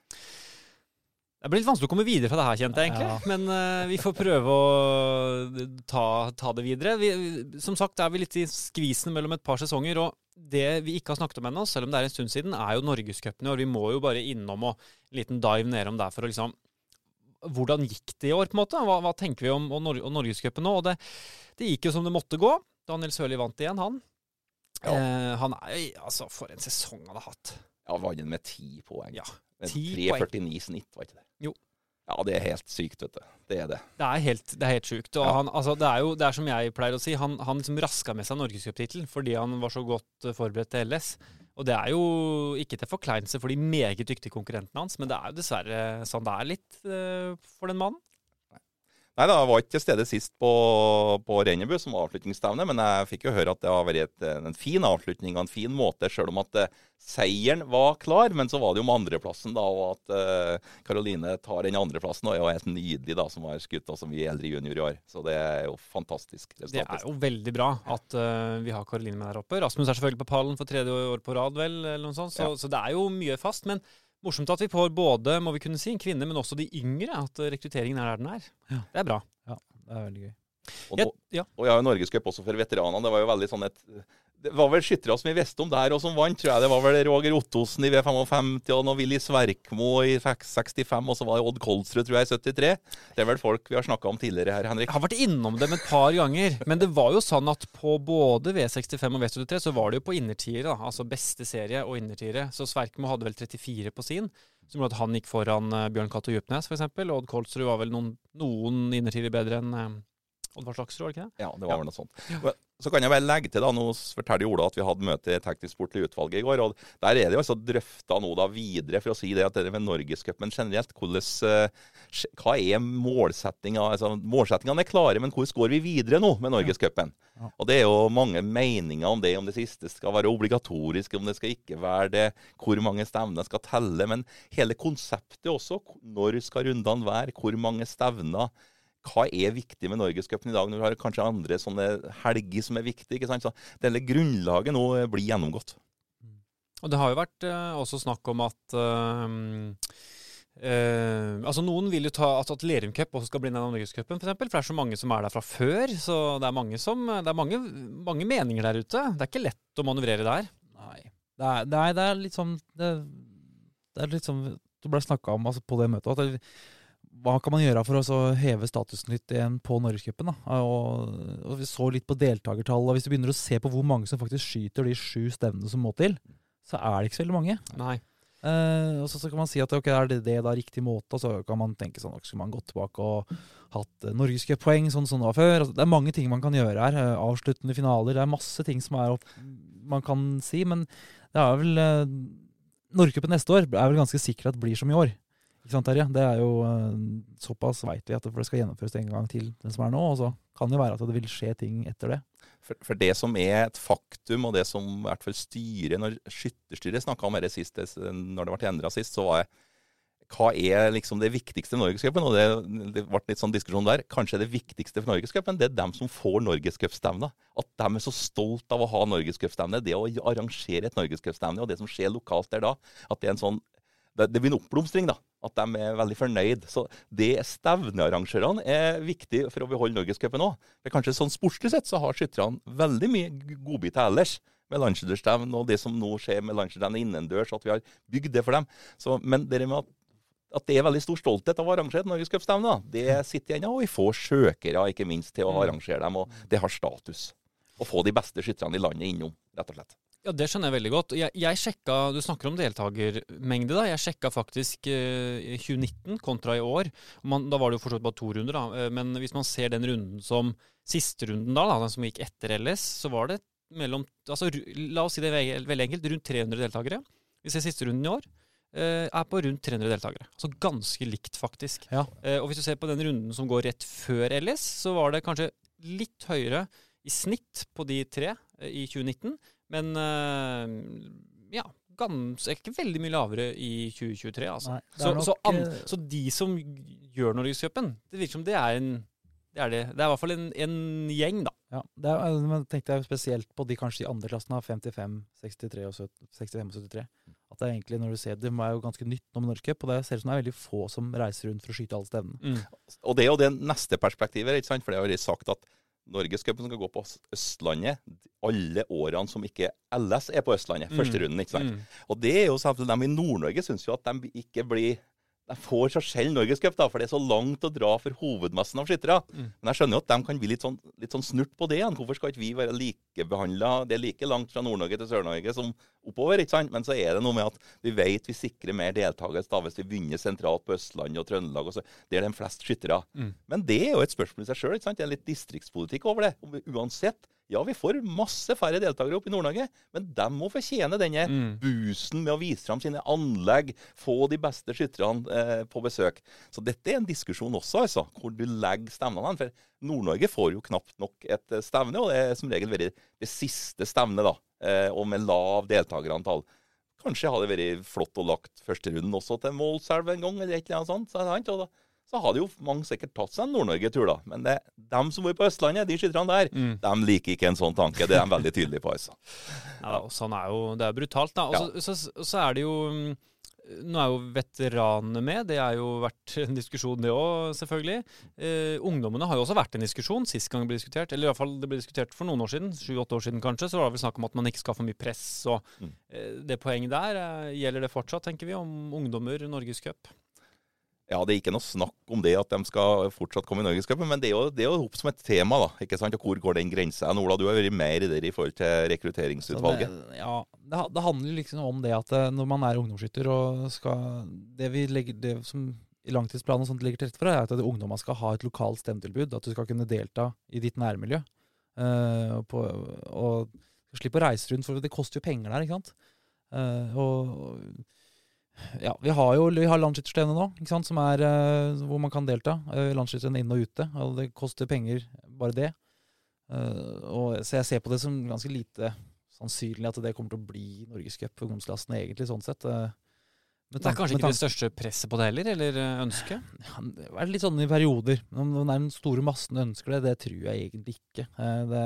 Det blir litt vanskelig å komme videre fra det her, kjente jeg egentlig. Ja. Men eh, vi får prøve å ta, ta det videre. Vi, som sagt er vi litt i skvisen mellom et par sesonger, og det vi ikke har snakket om ennå, selv om det er en stund siden, er jo Norgescupen i år. Vi må jo bare innom og en liten dive nedom der for å liksom Hvordan gikk det i år, på en måte? Hva, hva tenker vi om, om, Nor- om Norgescupen nå? Og det, det gikk jo som det måtte gå. Daniel Sørli vant igjen, han. Ja. Eh, han er jo Altså, for en sesong han har hatt. Ja, vant den med ti poeng. Ja, Med ti tre førtini snitt, var ikke det? Jo. Ja, det er helt sykt, vet du. Det er det. Det er helt, det er helt sjukt. Og Ja. han, altså, det er jo det er som jeg pleier å si, han, han liksom raska med seg norgescuptittelen fordi han var så godt eh, forberedt til L S. Og det er jo ikke til forkleinelse for de meget dyktige konkurrentene hans, men det er jo dessverre sånn det er litt eh, for den mannen. Nei da, jeg var ikke til stede sist på, på Rennebu, som var avslutningsstevne, men jeg fikk jo høre at det har vært et, en fin avslutning og en fin måte, selv om at eh, seieren var klar, men så var det jo med andreplassen da, og at Karoline uh, tar den andreplassen, og er jo helt nydelig da, som har skutt oss som vi eldre junior i år. Så det er jo fantastisk. Det er jo veldig bra at eh, vi har Karoline med der oppe. Rasmus er selvfølgelig på pallen for tredje år på rad, vel, eller noe sånt, så, Ja. så det er jo mye fast. Men morsomt at vi får både, må vi kunne si, en kvinne, men også de yngre, at eh, rekrutteringen er der den er. Ja. Det er bra. Ja, det er veldig gøy. Og, Ja, nå- ja. og jeg har jo Norgescup også for veteranene. Det var jo veldig sånn et Det var vel skyttere som vi visste om der, og som vant, tror jeg. Det var vel Roger Ottosen i V femtifem, og nå Willy Sverkmo i sekstifem, og så var det Odd Kolsrud, tror jeg, i syttitre. Det er vel folk vi har snakket om tidligere her, Henrik. Jeg har vært innom dem et par ganger, men det var jo sånn at på både V sekstifem og V syttitre så var det jo på innertiere, da, altså beste serie og innertiere. Så Sverkmo hadde vel trettifire på sin, som gjorde at han gikk foran uh, Bjørn Cato Djupnes, for eksempel. Og Odd Kolsrud var vel noen, noen innertiere bedre enn uh, Oddvar Slagsrud, var det ikke det? Ja, det var vel noe sånt. Men så kan jeg vel legge til da, nå forteller Ola at vi hadde møte i teknisk sportlig utvalget i går, og der er det jo altså drøfta nå da videre for å si det at det er med Norgescupen generelt, hvordan, eh, hva er målsettinga? Altså, målsettingene er klare, men hvordan går vi videre nå med Norgescupen? Ja. Og det er jo mange meninger om det, om det siste skal være obligatorisk, om det skal ikke være det, hvor mange stevner skal telle, men hele konseptet også, når skal rundene være, hvor mange stevner, hva er viktig med Norgescupen i dag, når du har kanskje andre sånne helger som er viktige, ikke sant? Så denne grunnlaget nå blir gjennomgått. Og det har jo vært uh, også snakk om at uh, uh, altså noen vil jo ta at, at Lerum Cup også skal bli en av Norgescupen, for eksempel, for det er så mange som er der fra før, så det er mange, som, det er mange, mange meninger der ute. Det er ikke lett å manøvrere der. Nei. Det er, det er, det er litt sånn det, det er litt sånn det ble snakket om altså, på det møtet, at det, hva kan man gjøre for å så heve statusen litt igjen på Norgescupen? Og, og vi så litt på deltakertall, og hvis du begynner å se på hvor mange som faktisk skyter de sju stevnene som må til, så er det ikke så veldig mange. Nei. Uh, og så, så kan man si at okay, er det det da riktig måte, og så kan man tenke sånn, skal man gå tilbake og hatt uh, Norgescup-poeng sånn som det var før. Altså, det er mange ting man kan gjøre her, uh, avsluttende finaler, det er masse ting som er opp, man kan si, men det er vel uh, Norgescupen neste år er vel ganske sikkert at det blir som i år. Ikke sant, Terje? Det er jo uh, såpass vet vi at det, for det skal gjennomføres en gang til den som er nå, og så kan det jo være at det vil skje ting etter det. For, for det som er et faktum, og det som i hvert fall styrer, når skytterstyret snakket om det sist, når det ble endret sist, så var det, hva er liksom det viktigste i Norgescupen? Og det, det ble litt sånn diskusjon der. Kanskje det viktigste for Norgescupen, det er dem som får Norgescupstevner. At de er så stolt av å ha Norgescupstevner, det å arrangere et Norgescupstevne, og det som skjer lokalt der da, at det er en sånn, det, det blir en oppblomstring da, at de er veldig fornøyd. Så det stevnearrangørene er viktig for å beholde Norgescupen også. For kanskje sånn sportslig sett så har skytterne veldig mye godbiter ellers med landskjøtterstevn, og det som nå skjer med landskjøtterstevn innendørs, at vi har bygd det for dem. Så, men det med at, at det er veldig stor stolthet av å arrangere et Norgescupstevne, det sitter igjen, og vi får søkere ikke minst til å arrangere dem, og det har status. Å få de beste skytterne i landet innom, rett og slett. Ja, det skjønner jeg veldig godt. Jeg, jeg sjekket, du snakker om deltagermengde da, jeg sjekket faktisk eh, tjue nitten kontra i år. Man, da var det jo forstått bare to runder da, eh, men hvis man ser den runden som siste runden da, da, den som gikk etter L S, så var det mellom, altså la oss si det veldig, veldig enkelt, rundt tre hundre deltakere. Vi ser siste runden i år, eh, er på rundt tre hundre deltakere. Altså ganske likt faktisk. Ja. Eh, og hvis du ser på den runden som går rett før L S, så var det kanskje litt høyere i snitt på de tre eh, i tjue nitten, men uh, ja, ganske ikke veldig mye lavere i tjue tjuetre. Altså. Nei, så, nok, så, an, så de som gjør Norgescupen, det virker som det er en det er, det. Det er i hvert fall en, en gjeng, da. Ja, det er, men tenkte jeg spesielt på de kanskje i andre klassen av femtifem, sekstitre og sekstifem og syttitre. At det er egentlig, når du ser det, det er jo ganske nytt nå med Norgescup, og det ser ut som det er veldig få som reiser rundt for å skyte alle stevnene. Mm. Og det er jo det neste perspektivet, ikke sant? For det har vært sagt at Norgescupen skal gå på Østlandet alle årene som ikke L S er på Østlandet, mm. første runden, ikke sant? Mm. Og det er jo samtidig, de i Nord-Norge synes jo at de ikke blir, de får så selv Norgescup da, for det er så langt å dra for hovedmassen av skyttere. Mm. Men jeg skjønner jo at de kan bli litt sånn, litt sånn snurt på det igjen. Hvorfor skal ikke vi være likebehandlet? Det er like langt fra Nord-Norge til Sør-Norge som oppover, ikke sant? Men så er det noe med at vi vet vi sikrer mer deltakelse da, hvis vi begynner sentralt på Østlandet og Trøndelag, og så, det er de flest skyttere. Mm. Men det er jo et spørsmål i seg selv, ikke sant? Det er litt distriktspolitikk over det. Uansett, ja, vi får masse færre deltakere opp i Nord-Norge, men de må fortjene denne mm. busen med å vise frem sine anlegg, få de beste skytterne eh, på besøk. Så dette er en diskusjon også, altså, hvor du legger stevnene. For Nord-Norge får jo knapt nok et stevne, og det er som regel vært det siste stevnet da, eh, og med lav deltakerantall. Kanskje hadde det vært flott å lagt første runden også til Målselv en gang, eller et eller annet sånt, så, og da, så hadde jo mange sikkert tatt seg en Nord-Norge-tur da. Men det, dem som bor på Østlandet, de skytterne der, mm. de liker ikke en sånn tanke. Det er de veldig tydelige på, altså. Ja, og sånn er jo, det er brutalt da. Og så, ja. så, så er det jo, nå er jo veteranene med, det er jo vært en diskusjon det også, selvfølgelig. Eh, ungdommene har jo også vært en diskusjon, sist gang det ble diskutert, eller i hvert fall det ble diskutert for noen år siden, sju-åtte år siden kanskje, så var det vel snakk om at man ikke skal få mye press, og mm. eh, det poenget der, eh, gjelder det fortsatt, tenker vi, om ungdommer Norgescup? Ja, det er ikke noe snakk om det at de skal fortsatt komme i Norgescupen, men det er, jo, det er jo opp som et tema, da, ikke sant? Og hvor går den grensen? Ola, du har vært mer i det i forhold til rekrutteringsutvalget. Det, ja, det, det handler liksom om det at når man er ungdomsskytter, og skal, det, vi legger, det som i langtidsplanen og sånt ligger til rette for, er at ungdommer skal ha et lokalt stemmetilbud, at du skal kunne delta i ditt nærmiljø, uh, på, og slippe å reise rundt, for det koster jo penger der, ikke sant? Uh, og... Ja, vi har jo vi har landsskytterstevne nå, ikke sant, som er uh, hvor man kan delta. Uh, landsskytteren inn og ute, og det koster penger bare det. Uh, og, så jeg ser på det som ganske lite sannsynlig at det kommer til å bli Norgescup for ungdomsklassen egentlig, sånn sett. Uh, det er kanskje ikke det største presset på det heller, eller ønsket? Ja, det er litt sånn i perioder. Om den store massen ønsker det, det tror jeg egentlig ikke. Uh, det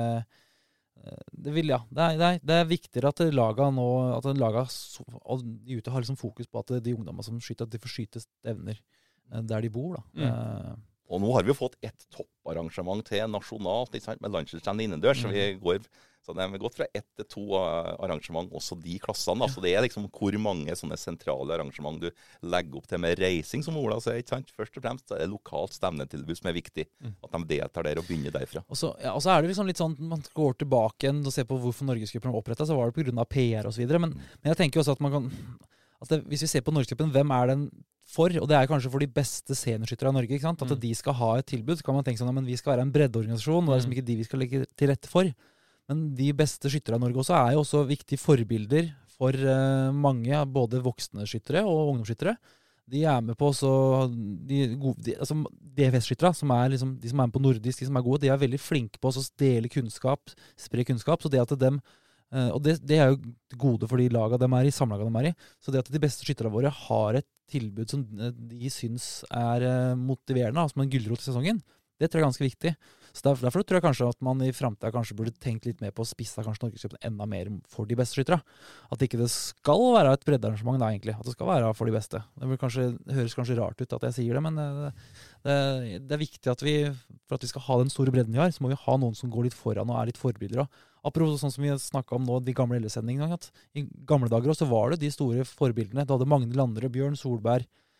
Det vil, ja. Det er, det, er, det er viktigere at laga nå, at laga og de ute har liksom fokus på at de ungdommer som skyter, at de får skyte stevner der de bor, da. Mm. Uh, og nå har vi jo fått et topparrangement til nasjonalt, ikke sant, med landslagsstevne innendørs, mm. som vi går Så det har gått fra ett til to arrangement, også de klassene. Da. Så det er liksom hvor mange sånne sentrale arrangement du legger opp til med reising, som Ola sier, ikke sant? Først og fremst er det lokalt stemnetilbud som er viktig. At de deltar der og begynner derfra. Og så, ja, og så er det liksom litt sånn, man går tilbake igjen og ser på hvorfor Norgescupen var opprettet, så var det på grunn av P R og så videre. Men, men jeg tenker også at man kan, at det, hvis vi ser på Norgescupen, hvem er den for? Og det er kanskje for de beste sceneskyttere av Norge, ikke sant? At mm. de skal ha et tilbud, så kan man tenke sånn, men vi skal være en breddeorganisasjon, og det er liksom ikke de vi skal legge til rette for. Men de beste skyttere av Norge også er jo også viktige forbilder for uh, mange, både voksne skyttere og ungdomsskyttere. De er med på også, de, de, altså D F S-skyttere, som er liksom, de som er med på nordisk, de som er gode, de er veldig flinke på å dele kunnskap, spre kunnskap, så det at dem, uh, og det, det er jo gode for de laga de er i, samlaga de er i, så det at de beste skytterne våre har et tilbud som de syns er uh, motiverende, som en gulrot i sesongen, det tror jeg er ganske viktig. Så derfor, derfor tror jeg kanskje at man i fremtiden kanskje burde tenkt litt mer på å spisse kanskje Norgescupen enda mer for de beste skyttere. At ikke det skal være et breddearrangement da egentlig, at det skal være for de beste. Det, vil kanskje, det høres kanskje rart ut at jeg sier det, men det, det, det er viktig at vi, for at vi skal ha den store bredden vi har, så må vi ha noen som går litt foran og er litt forbilder. Apropos sånn som vi snakket om nå, de gamle L S-sendingene, at i gamle dager også var det de store forbildene. Da hadde Magne Landre, Bjørn Solberg,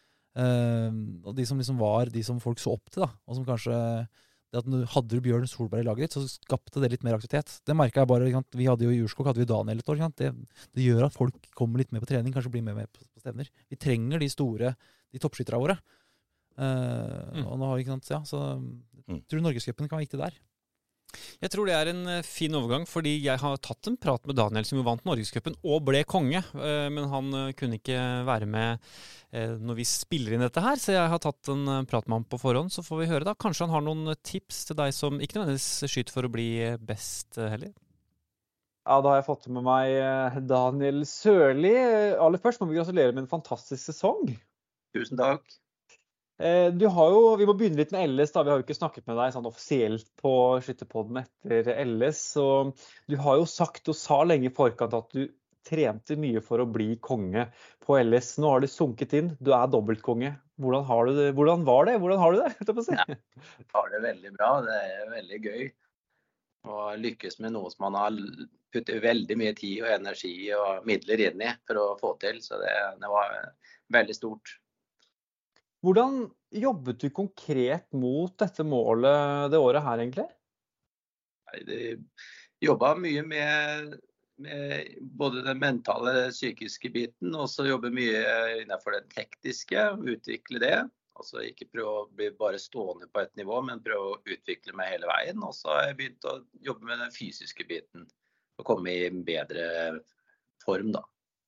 Uh, og de som liksom var de som folk så opp til da, og som kanskje det at hadde du Bjørn Solberg i laget ditt, så skapte det litt mer aktivitet. Det merket jeg bare, vi hadde jo i Urskog, hadde vi Daniel et år, det, det gjør at folk kommer litt med på trening, kanskje blir med, med på stevner. Vi trenger de store, de toppskytterne våre. Uh, mm. Og nå har vi ikke sant, ja, så jeg tror Norgescupen kan være viktig der. Jeg tror det er en fin overgang, fordi jeg har tatt en prat med Daniel som jo vant Norgescupen og ble konge, men han kunne ikke være med når vi spiller inn dette her, så jeg har tatt en prat med ham på forhånd, så får vi høre da. Kanskje han har noen tips til deg som ikke nødvendigvis skyter for å bli best heller? Ja, da har jeg fått med meg Daniel Sørli. Aller først må vi gratulere med en fantastisk sesong. Tusen takk. Du har jo, vi må begynne litt med L S da, vi har jo ikke snakket med deg sånn offisielt på Skytterpodden etter L S, så du har jo sagt og sa lenge i forkant at du trente mye for å bli konge på L S. Nå har du sunket inn, du er dobbeltkonge. Hvordan, har du det? Hvordan var det? Hvordan har du det? Ja, jeg har det veldig bra, det er veldig gøy å lykkes med noe som man har puttet veldig mye tid og energi og midler inn i for å få til, så det, det var veldig stort. Hvordan jobbet du konkret mot dette målet det året her egentlig? Jeg jobbet mye med, med både den mentale, psykiske biten, og så jobber mye innenfor det tekniske, utvikle det. Altså ikke prøve å bli bare stående på et nivå, men prøve å utvikle meg hele veien. Og så har jeg begynt å jobbe med den fysiske biten, og komme i en bedre form da.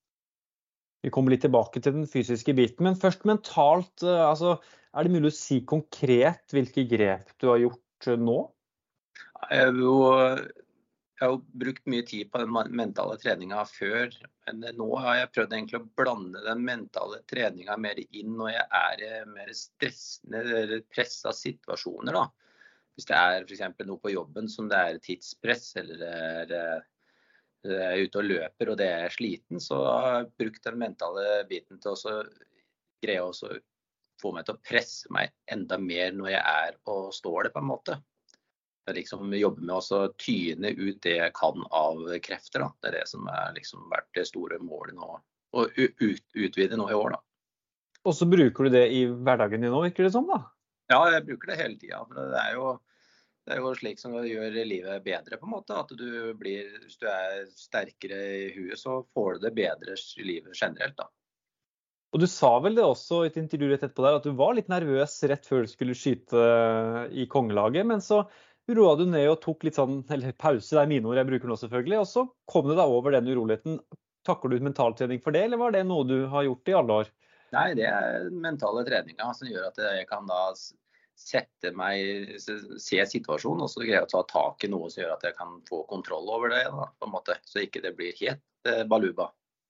Vi kommer litt tilbake til den fysiske biten, men først mentalt, altså, er det mulig å si konkret hvilke grep du har gjort nå? Jeg har jo, jeg har jo brukt mye tid på den mentale treningen før, men nå har jeg prøvd egentlig å blande den mentale treningen mer inn når jeg er i mer stressende eller presset situasjoner da. Hvis det er for eksempel noe på jobben som det er tidspress, eller det er jeg er ute og løper og det er sliten, så har jeg brukt den mentale biten til å greie å få meg til å presse meg enda mer når jeg er og står det på en måte. Jeg liksom jobber med å tyne ut det jeg kan av krefter. Da. Det er det som har liksom vært det store målet nå, og ut, utvide nå i år. Da. Og så bruker du det i hverdagen din nå, virker det som da? Ja, jeg bruker det hele tiden. For det er jo Det er jo slik som gjør livet bedre på en måte, at du blir, hvis du er sterkere i huet, så får du det bedre i livet generelt da. Og du sa vel det også i et intervju rett etterpå der, at du var litt nervøs rett før du skulle skyte i kongelaget, men så roet du ned og tok litt sånn, eller pause, det er mine ord jeg bruker nå selvfølgelig, og så kom det deg over den uroligheten. Takker du mentaltrening for det, eller var det noe du har gjort i alle år? Nei, det er mentale treninger som gjør at jeg kan da sette meg, se situasjonen, og så greier jeg å ta tak i noe som gjør at jeg kan få kontroll over det, da, på en måte, så ikke det blir helt eh, baluba.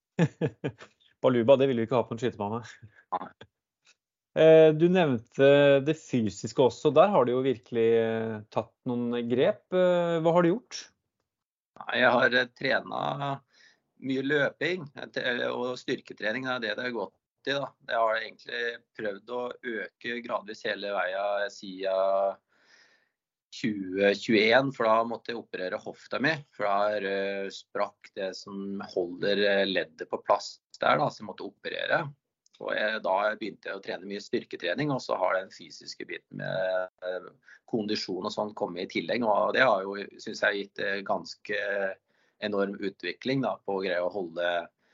Baluba, det vil vi ikke ha på en skytebane. Nei. Eh, du nevnte det fysiske også, der har du jo virkelig eh, tatt noen grep. Eh, hva har du gjort? Jeg har eh, trenet mye løping, og styrketrening er det det er gått. Da. Jeg har egentlig prøvd å øke gradvis hele veien siden tjue tjueen, for da måtte jeg operere hofta mi, for da uh, sprakk det som holder leddet på plass der, da, så jeg måtte operere. Og jeg, da begynte jeg å trene mye styrketrening, og så har den fysiske biten med uh, kondisjon og sånn kommet i tillegg, og det har jo, synes jeg, gitt uh, ganske enorm utvikling da, på å greie å holde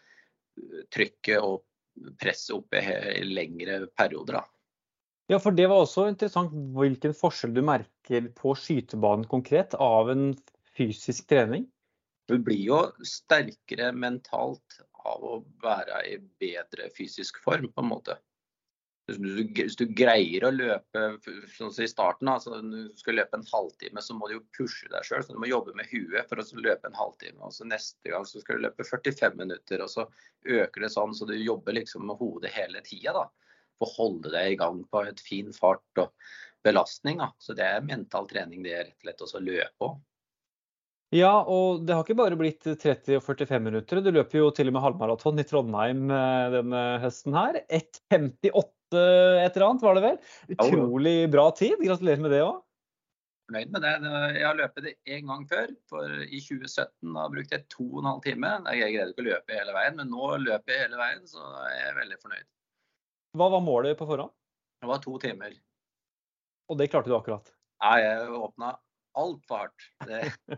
trykket og presset oppe i lengre perioder da. Ja, for det var også interessant hvilken forskjell du merker på skytebanen konkret av en fysisk trening. Du blir jo sterkere mentalt av å være i bedre fysisk form på en måte. Hvis du, hvis du greier å løpe, sånn som i starten, altså du skal løpe en halvtime, så må du jo pushe deg selv, så du må jobbe med huet for å løpe en halvtime, og så neste gang så skal du løpe førtifem minutter, og så øker det sånn, så du jobber liksom med hodet hele tiden da. For å holde deg i gang på et fin fart og belastning. Da. Så det er mental trening, det er rett og slett også å løpe på. Ja, og det har ikke bare blitt tretti og førtifem minutter. Du løper jo til og med halvmaraton i Trondheim denne høsten her. ett femtiåtte et eller annet, var det vel? Utrolig bra tid. Gratulerer med det også. Fornøyd med det. Jeg har løpet det en gang før, for i tjue sytten da brukte jeg to og en halv time. Jeg greide ikke å løpe hele veien, men nå løper jeg hele veien, så jeg er veldig fornøyd. Hva var målet på forhånd? Det var to timer. Og det klarte du akkurat? Nei, jeg åpnet alt for hardt. Det,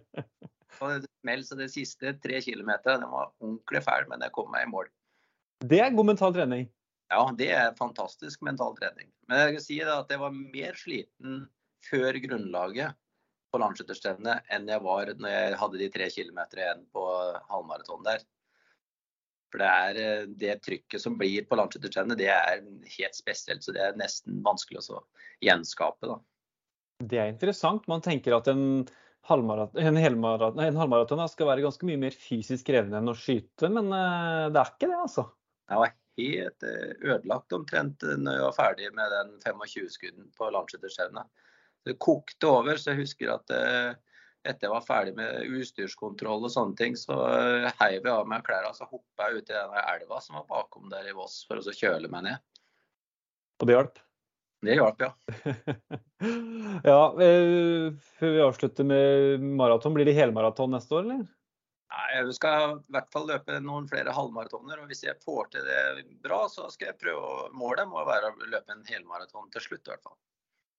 det smelt, så det siste tre kilometer, det var ordentlig fæl, men jeg kom meg i mål. Det er god mental trening? Ja, det er fantastisk mental trening. Men jeg kan si at jeg var mer sliten før grunnlaget på landskytterstevnet enn jeg var når jeg hadde de tre kilometer igjen på halvmaraton der. For det er det trykket som blir på landskytterstevnet, det er helt spesielt, så det er nesten vanskelig å gjenskape da. Det er interessant. Man tenker at en halvmaraton, en helmaraton, en halvmaraton skal være ganske mye mer fysisk krevende enn å skyte, men det er ikke det altså. Jeg var helt ødelagt omtrent når jeg var ferdig med den tjuefem-skudden på landskytterstevnet. Det kokte over, så jeg husker at etter jeg var ferdig med utstyrskontroll og sånne ting, så heiv jeg av meg klærne, så hoppet jeg ut i denne elva som var bakom der i Voss for å kjøle meg ned. Og det hjalp? Det hjalp, ja. Ja, før vi avslutter med maraton, blir det helmaraton neste år, eller? Nei, jeg skal i hvert fall løpe noen flere halvmaratoner, og hvis jeg får til det bra, så skal jeg prøve, målet må være å løpe en helmaraton til slutt i hvert fall.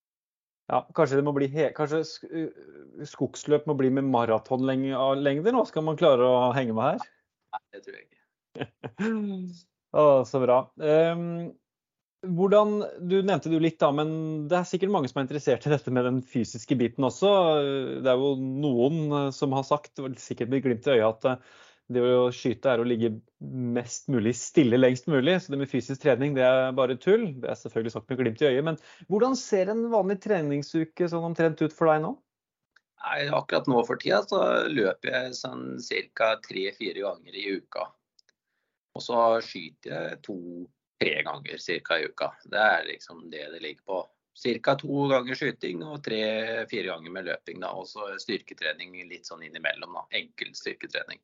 Ja, kanskje det må bli, kanskje skogsløp må bli med maratonlengder nå, skal man klare å henge med her? Nei, det tror jeg ikke. Å, så bra. Um, hvordan, du nevnte det jo litt da, men det er sikkert mange som er interessert i dette med den fysiske biten også. Det er jo noen som har sagt, sikkert med glimt i øyet, at det å skyte er å ligge mest mulig stille lengst mulig, så det med fysisk trening det er bare tull. Det er selvfølgelig sagt med glimt i øyet, men hvordan ser en vanlig treningsuke sånn omtrent ut for deg nå? Nei, akkurat nå for tida så løper jeg sånn cirka tre-fire ganger i uka. Og så skyter jeg to-tre ganger cirka i uka. Det er liksom det det ligger på. Cirka to ganger skyting og tre-fire ganger med løping da, og så styrketrening litt sånn innimellom da, enkel styrketrening.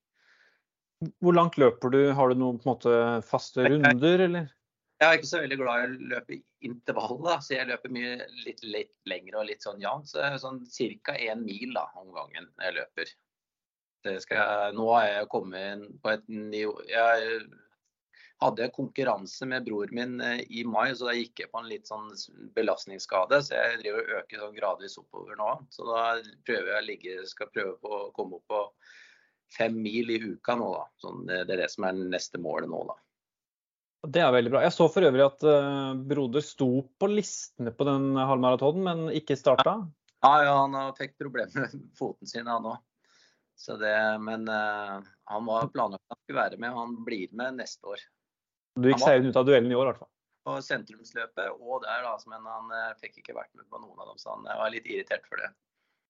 Hvor langt løper du? Har du noen på en måte faste runder, eller? Jeg er ikke så veldig glad i å løpe intervall, da, så jeg løper mye litt, litt lengre og litt sånn jevnt. Så sånn cirka en mil da, om gangen når jeg løper. Det skal, nå har jeg kommet inn på et nivå. Jeg hadde konkurranse med bror min i mai, så da gikk jeg på en litt sånn belastningsskade, så jeg driver og øker sånn gradvis oppover nå. Så da prøver jeg å ligge, skal prøve på å komme opp på fem mil i uka nå da. Sånn, det er det som er neste målet nå da. Det er veldig bra. Jeg så for øvrig at uh, broder sto på listene på den halvmaratonen, men ikke startet. Ja, ja, han fikk problemer med foten sin han også. Så det, men uh, han var planlagt at han skulle være med, og han blir med neste år. Du gikk seieren ut av duellen i år i hvert fall. På sentrumsløpet og der da, men han uh, fikk ikke vært med på noen av dem, så han var litt irritert for det.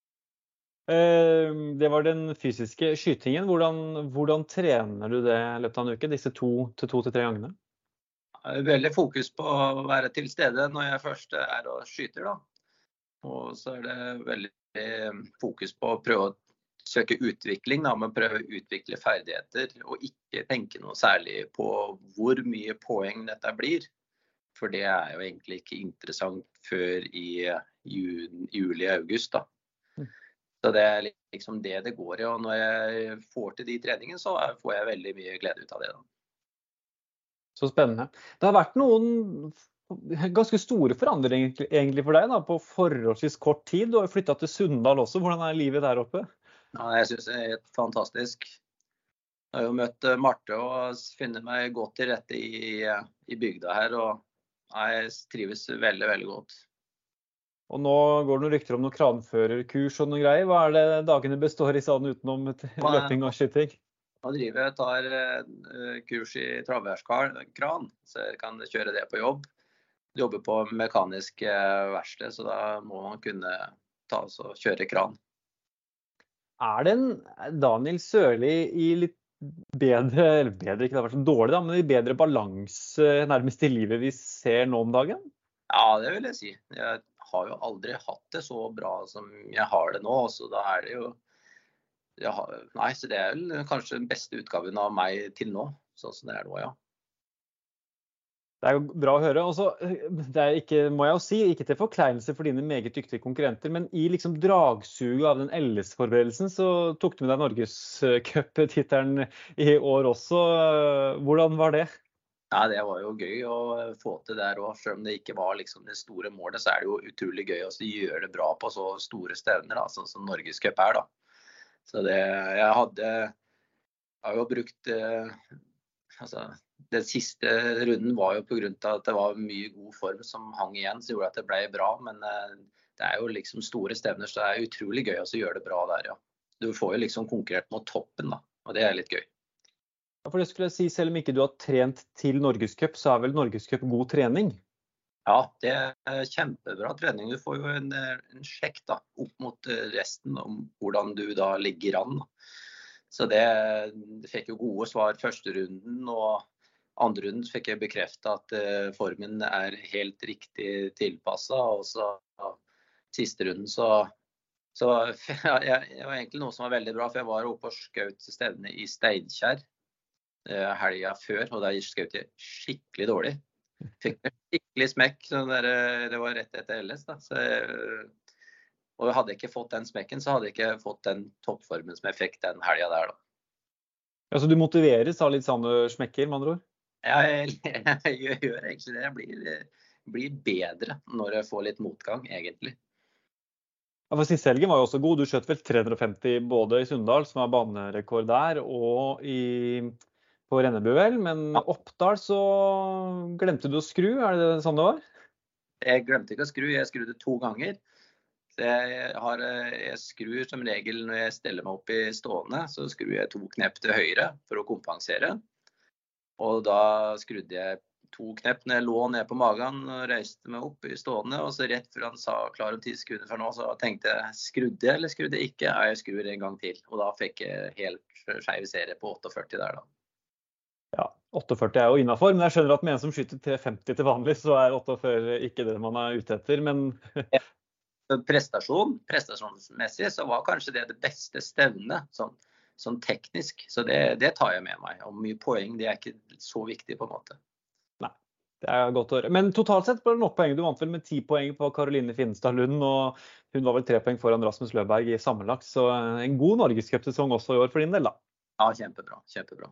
Det var den fysiske skytingen. Hvordan, hvordan trener du det i løpet av en uke, disse to til to til tre gangene? Veldig fokus på å være til stede når jeg først er og skyter da. Og så er det veldig fokus på å prøve å søke utvikling da, men prøve å utvikle ferdigheter og ikke tenke noe særlig på hvor mye poeng dette blir. For det er jo egentlig ikke interessant før i juli-august da. Så det er liksom det det går i, og når jeg får til de treningene, så får jeg veldig mye glede ut av det da. Så spennende. Det har vært noen ganske store forandringer egentlig for deg da, på forholdsvis kort tid. Du har jo flyttet til Sunndal også. Hvordan er livet der oppe? Ja, jeg synes det er helt fantastisk. Jeg har jo møtt Marte og finner meg godt til rette i, i bygda her, og jeg trives veldig, veldig godt. Og nå går det noen rykter om noen kranførerkurs og noen greier. Hva er det dagene består i sånn utenom løping og skyting? Nå driver jeg tar uh, kurs i travværskran, så jeg kan kjøre det på jobb. Jeg jobber på mekanisk uh, verksted, så da må man kunne ta oss og kjøre kran. Er det en Daniel Sørli i litt bedre, eller bedre ikke det har vært så dårlig da, men i bedre balanse nærmest i livet vi ser nå om dagen? Ja, det vil jeg si. Jeg har jo aldri hatt det så bra som jeg har det nå, så da er det jo har, nei, så det er vel kanskje den beste utgaven av meg til nå, sånn som det er nå, ja. Det er jo bra å høre. Også, det er ikke, må jeg jo si, ikke til forkleinelse for dine meget dyktige konkurrenter, men i liksom dragsuget av den L S-forberedelsen så tok du med deg Norgescup-tittelen i år også. Hvordan var det? Ja, det var jo gøy å få til der også. Selv om det ikke var liksom det store målet, så er det jo utrolig gøy å gjøre det bra på så store stevner, da, sånn som Norgescup er da. Så det, jeg hadde, jeg har jo brukt, eh, altså, den siste runden var jo på grunn av at det var mye god form som hang igjen, så gjorde at det ble bra, men eh, det er jo liksom store stevner, så det er utrolig gøy å gjøre det bra der, ja. Du får jo liksom konkurrert mot toppen da, og det er litt gøy. Ja, for det skulle jeg si, selv om ikke du har trent til Norgescup, så er vel Norgescup god trening? Ja, det er kjempebra trening. Du får jo en, en sjekk da, opp mot resten om hvordan du da ligger an. Så det, det fikk jo gode svar første runden, og andre runden fikk jeg bekreftet at uh, formen er helt riktig tilpasset. Og så ja, siste runden så, så ja, det var egentlig noe som var veldig bra, for jeg var oppe og skjøt stevne i Steinkjer uh, helgen før, og der skjøt jeg skikkelig dårlig. Fikk en skikkelig smekk, så der, det var rett etter L S da. Så, og hadde jeg ikke fått den smekken, så hadde jeg ikke fått den toppformen som jeg fikk den helgen der da. Ja, så du motiveres av litt sånne smekker, med andre ord? Ja, jeg, jeg, jeg gjør egentlig det. Jeg blir, blir bedre når jeg får litt motgang, egentlig. Ja, for siste helgen var jo også god. Du skjøt vel tre hundre og femti både i Sunndal, som er banerekord der, og i... på Rennebu vel, men Oppdal så glemte du å skru, er det sånn det var? Jeg glemte ikke å skru, jeg skrudde to ganger. Så jeg, har, jeg skrur som regel når jeg steller meg opp i stående, så skrur jeg to knepp til høyre for å kompensere. Og da skrudde jeg to knepp når jeg lå ned på magen og reiste meg opp i stående, og så rett før han sa klar om ti sekunder for nå, så tenkte jeg, skrudde jeg eller skrudde jeg ikke? Ja, jeg skrur en gang til, og da fikk jeg helt skeiv serie på førti åtte der da. Ja, førti åtte er jo innenfor, men jeg skjønner at med en som skyter tre femti til vanlig, så er førti åtte ikke det man er ute etter, men... Prestasjon, prestasjonsmessig så var kanskje det det beste stevnet, sånn, sånn teknisk, så det, det tar jeg med meg. Og mye poeng, det er ikke så viktig på en måte. Nei, det er godt å høre. Men totalt sett var det nok poeng. Du vant vel med ti poeng på Karoline Finnestad Lund, og hun var vel tre poeng foran Rasmus Løberg i sammenlagt, så en god Norgescup-sesong også i år for din del da. Ja, kjempebra, kjempebra.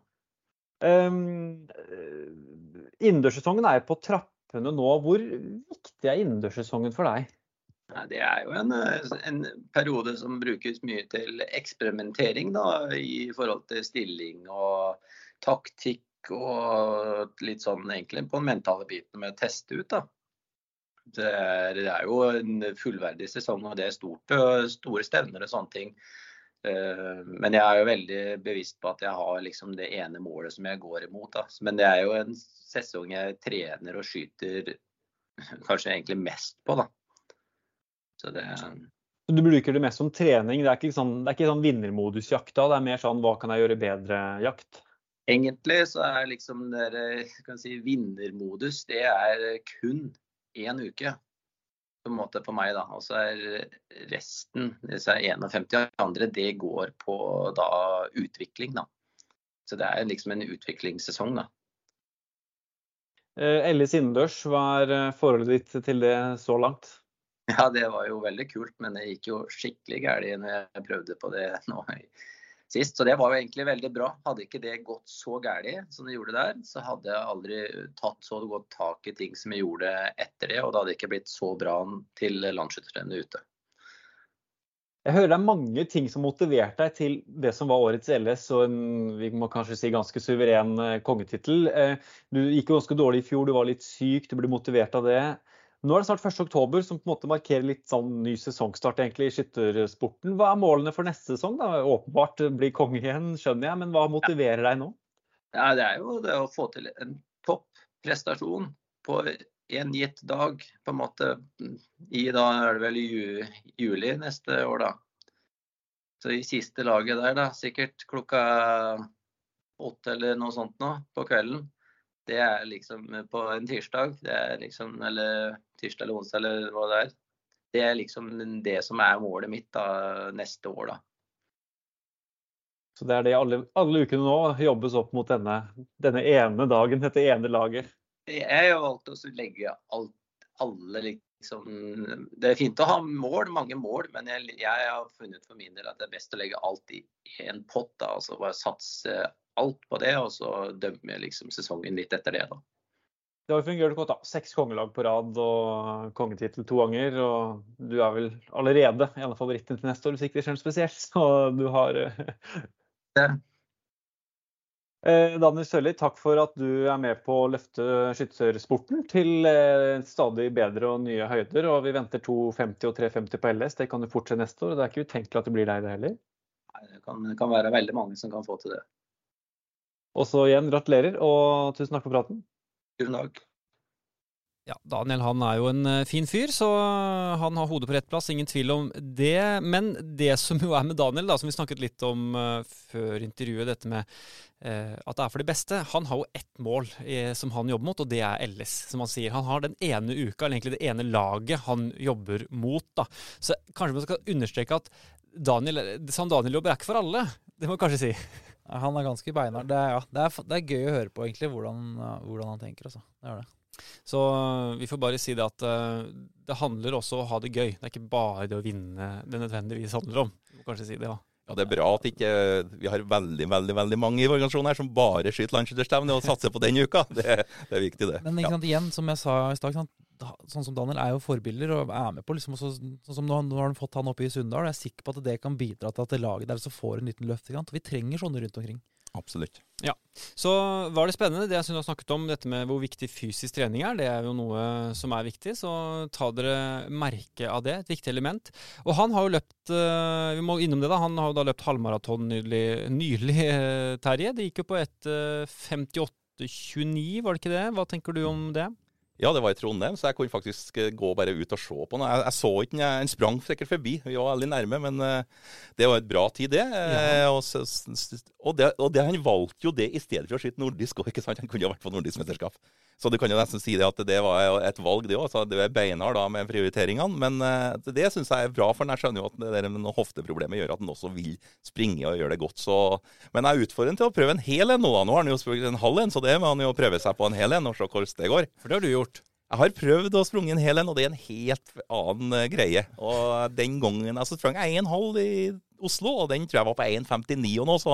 Um, innendørssesongen er på trappene nå. Hvor viktig er innendørssesongen for deg? Ja, det er jo en, en periode som brukes mye til eksperimentering da, i forhold til stilling og taktikk og litt sånn egentlig på den mentale biten med å teste ut da. Det er, det er jo en fullverdig sesong, og det er stort, store stevner og sånne ting. Men jeg er jo veldig bevisst på at jeg har liksom det ene målet som jeg går imot da. Men det er jo en sesong jeg trener og skyter kanskje egentlig mest på da. Så det er... Du bruker det mest som trening, det er ikke sånn, det er ikke sånn vinnermodusjakt da, det er mer sånn hva kan jeg gjøre bedre jakt? Egentlig så er liksom det, kan si, vinnermodus, det er kun en uke på en måte på meg da, og så er resten, disse femti andre, det går på da utvikling da. Så det er liksom en utviklingssesong da. L S innendørs, hva er forholdet ditt til det så langt? Ja, det var jo veldig kult, men det gikk jo skikkelig gærlig når jeg prøvde på det nå sist. Så det var jo egentlig veldig bra. Hadde ikke det gått så gærlig som det gjorde der, så hadde jeg aldri tatt så godt tak i ting som jeg gjorde etter det, og det hadde ikke blitt så bra til landsskytterstevnet ute. Jeg hører det er mange ting som motiverte deg til det som var årets L S, og en, vi må kanskje si ganske suveren kongetittel. Du gikk jo ganske dårlig i fjor, du var litt syk, du ble motivert av det. Nå er det snart første oktober, som på en måte markerer litt sånn ny sesongstart egentlig i skyttersporten. Hva er målene for neste sesong da? Åpenbart blir konge igjen, skjønner jeg, men hva motiverer deg nå? Ja, det er jo det å få til en topprestasjon på en gitt dag, på en måte, i da er det vel i juli neste år da. Så i siste laget der da, sikkert klokka åtte eller noe sånt nå på kvelden. Det er liksom på en tirsdag, det er liksom, eller tirsdag eller onsdag eller hva det er. Det er liksom det som er målet mitt da, neste år da. Så det er det alle, alle ukene nå jobbes opp mot denne, denne ene dagen, dette ene laget? Jeg har jo valgt å legge alt, alle liksom, det er fint å ha mål, mange mål, men jeg, jeg har funnet for min del at det er best å legge alt i en pott da, altså bare satse alt på det, og så dømmer jeg liksom sesongen litt etter det da. Det har fungert godt da, seks kongelag på rad og kongetittel to ganger, og du er vel allerede en av favorittene til neste år, hvis ikke det skjer spesielt, så du har... Ja. Daniel Sørli, takk for at du er med på å løfte skyttersporten til stadig bedre og nye høyder, og vi venter to femti og tre femti på L S, det kan du fortsette neste år, og det er ikke utenkelig at det blir deg det heller? Nei, det kan, det kan være veldig mange som kan få til det. Og så igjen, gratulerer, og tusen takk for praten. Tusen takk. Ja, Daniel han er jo en fin fyr, så han har hodet på rett plass, ingen tvil om det. Men det som jo er med Daniel, da, som vi snakket litt om uh, før intervjuet, dette med uh, at det er for det beste, han har jo ett mål eh, som han jobber mot, og det er L S, som han sier. Han har den ene uka, eller egentlig det ene laget han jobber mot, da. Så kanskje man skal understreke at Daniel, sånn Daniel jobber er ikke for alle, det må jeg kanskje si. Han er ganske beinhard. Det er, ja, det er, det er gøy å høre på egentlig, hvordan, hvordan han tenker, altså. Det er det. Så vi får bare si det at uh, det handler også om å ha det gøy. Det er ikke bare det å vinne det nødvendigvis handler om. Vi må kanskje si det, ja. Ja, det er bra at ikke, vi har veldig, veldig, veldig mange i organisasjonen her som bare skyter landsskytterstevne og satser på den uka. Det, det er viktig, det. Men ikke sant, igjen, som jeg sa i stad, sånn som Daniel er jo forbilder og er med på, liksom også, sånn som nå, nå har han fått han oppe i Sunndal, og jeg er sikker på at det kan bidra til at det laget der så får en liten løft. Ikke sant? Vi trenger sånne rundt omkring. Absolutt. Ja, så var det spennende det jeg synes du har snakket om, dette med hvor viktig fysisk trening er. Det er jo noe som er viktig, så ta dere merke av det, et viktig element. Og han har jo løpt, vi må innom det da, han har jo da løpt halvmaraton nylig, nylig Terje. Det gikk jo på et femtiåtte tjueni, var det ikke det? Hva tenker du om det? Ja, det var i Trondheim, så jeg kunne faktisk gå bare ut og se på noe. Jeg, jeg så ikke den, en sprang sikkert forbi, vi var veldig nærme, men uh, det var et bra tid det. Ja. Uh, og, så, og, det og det, han valgte jo det i stedet for å skyte nordisk, og ikke sant, han kunne jo vært på nordisk mesterskap. Så du kan jo nesten si det at det var et valg det også, det er beinhard da med prioriteringene, men uh, det synes jeg er bra, for jeg skjønner jo at det der med noen hofteproblemer gjør at han også vil springe og gjøre det godt. Så, men jeg utfordrer han til å prøve en hel en nå da, nå har han jo spurt en halv en, så det må han jo prøve seg på en hel en og se hvordan det går. For det har du gjort. Jeg har prøvd å sprunge en hel en, og det er en helt annen uh, greie. Og den gangen, altså sprang jeg en halv i Oslo, og den tror jeg var på en femtini og nå, så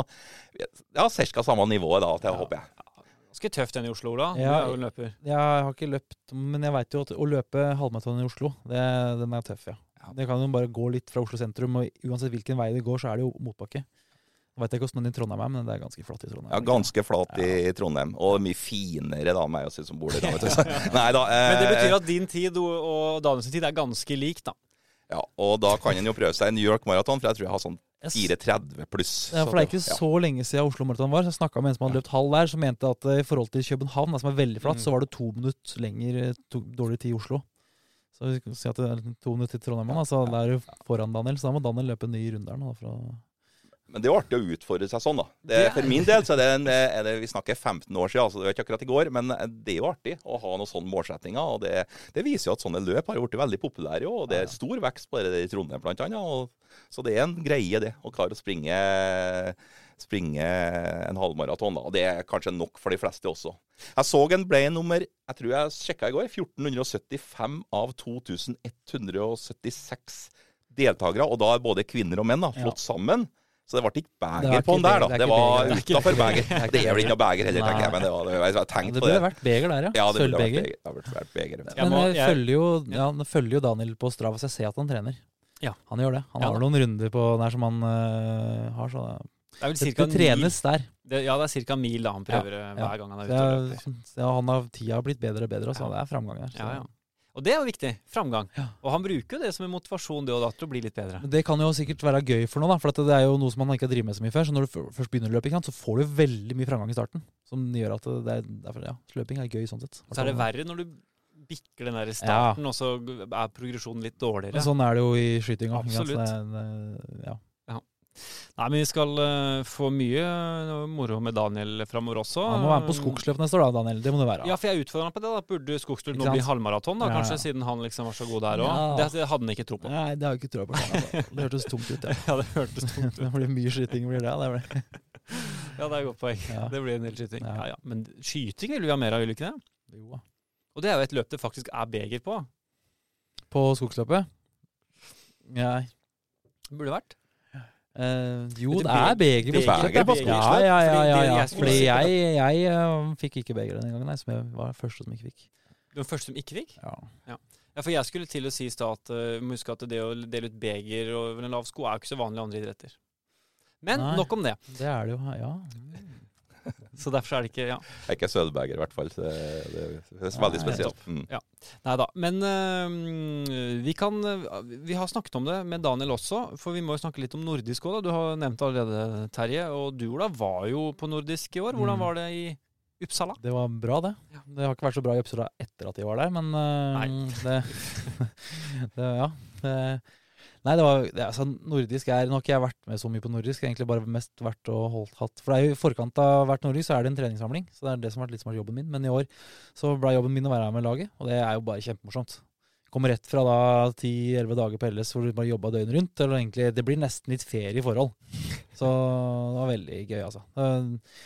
ja, cirka samme nivået da, til, ja. Håper jeg. Ganske tøft den i Oslo, da. Ja, du er jo en løper. Jeg har ikke løpt, men jeg vet jo at å løpe halvmaraton i Oslo, det, den er tøff, ja. ja. Det kan jo bare gå litt fra Oslo sentrum, og uansett hvilken vei det går, så er det jo motbakke. Jeg vet ikke hvordan den i Trondheim er, men det er ganske flatt i Trondheim. Ja, ganske flatt i ja. Trondheim, og mye finere da, meg også, som bor der. Da, Nei, da eh, men det betyr at din tid og Daniels tid er ganske lik, da. Ja, og da kan en jo prøve seg en New York Marathon, for jeg tror jeg har sånn fire tretti pluss. Ja, for det er ikke så, ja. så lenge siden Oslo Marathon var, så jeg snakket med en som hadde løpt halv der, som mente at i forhold til København, som er veldig flatt, mm. så var det to minutter lenger, to, dårlig tid i Oslo. Så vi kan si at det er to minutter til Trondheim, altså ja. Der er du foran Daniel, så da må Daniel løpe en ny runde her nå, for å Men det er jo artig å utfordre seg sånn, da. Det, for min del så er det, en, er det vi snakker femten år siden, altså det var ikke akkurat i går, men det er jo artig å ha noen sånne målsetninger. Og det, det viser jo at sånne løp har blitt veldig populære, og det er stor vekst på det i Trondheim blant annet. Og, så det er en greie det, å klare å springe, springe en halvmaraton, da. Og det er kanskje nok for de fleste også. Jeg så en ble nummer, jeg tror jeg sjekket i går, fjorten syttifem av to tusen ett hundre syttiseks deltakere, og da er både kvinner og menn da, flott sammen. Så det ble ikke beger på den der, da. Det, det var utenfor beger. Det er vel ikke noe beger heller, tenker jeg. Men det var, jeg har tenkt det på det. Det burde vært beger der, ja. Ja, det burde Sølvbeger. vært beger. Det vært beger. Men jeg, må, jeg følger jo, ja, følger jo Daniel på Strava, så jeg ser at han trener. Ja. Han gjør det. Han ja, har noen runder på der som han uh, har, så det, er vel det, det trenes der. Det, ja, det er cirka mil da han prøver ja, hver ja. gang han er ute og løper. Ja, han har tida blitt bedre og bedre, så ja. Det er framgang her. Ja, ja. Og det er jo viktig, framgang. Ja. Og han bruker jo det som en motivasjon det og da, til å bli litt bedre. Det kan jo sikkert være gøy for noe, da, for det er jo noe som man ikke har drivet med så mye før. Så når du først begynner å løpe, så får du veldig mye framgang i starten. Som gjør at det er, derfor, ja, løping er gøy sånn sett. Så er det verre når du bikker den der i starten, ja. Og så er progresjonen litt dårligere. Men sånn er det jo i skytinga. Absolutt. Det, det, ja. Ja. Nei, men vi skal uh, få mye uh, moro med Daniel fremover også. Han må være med på skogsløp neste år da, Daniel. Det må det være. Ja, for jeg utfordrer han på det da. Burde skogsløp nå bli halvmaraton da, ja, kanskje, ja. Siden han liksom var så god der også. Ja. Det, det hadde han ikke tro på. Nei, det har jeg ikke tro på. Det hørtes tungt ut, ja. Ja, det hørtes tungt ut. Det blir mye skyting, blir det. det blir. Ja, det er et godt poeng. Ja. Det blir en del skyting. Ja. Ja, ja. Men skyting vil vi ha mer av, vil ikke det? Jo. Og det er jo et løp det faktisk er beger på. På skogsløpet? Nei. Det burde vært. Uh, jo, det, det er beger på skogsløp. Ja, ja, ja, ja, ja. Fordi jeg, jeg, jeg uh, fikk ikke beger den gangen, nei, som jeg var første som ikke fikk. Du var første som ikke fikk? Ja. Ja. Ja, for jeg skulle til å si at, uh, husk at det å dele ut beger over en lav sko er jo ikke så vanlig i andre idretter. Men nei, nok om det. Det er det jo, ja. Så derfor er det ikke, ja. Jeg er ikke sølvbeger i hvert fall, så det, det, det er veldig spesielt. Mm. Ja. Neida, men uh, vi kan, vi har snakket om det med Daniel også, for vi må jo snakke litt om nordisk også da. Du har nevnt allerede, Terje, og du Ola var jo på nordisk i år. Hvordan var det i Uppsala? Det var bra det. Det har ikke vært så bra i Uppsala etter at de var der, men uh, det, det, ja, det... Nei, det var, det, altså, nordisk er nok jeg har vært med så mye på nordisk, egentlig bare mest vært og holdt hatt. For det er jo i forkant av hvert nordisk, så er det en treningssamling, så det er det som har vært litt som har vært jobben min. Men i år så ble jobben min å være her med laget, og det er jo bare kjempemorsomt. Kommer rett fra da ti elleve dager på L S, hvor du bare jobba døgn rundt, eller egentlig, det blir nesten litt ferie i forhold. Så det var veldig gøy, altså. Uh,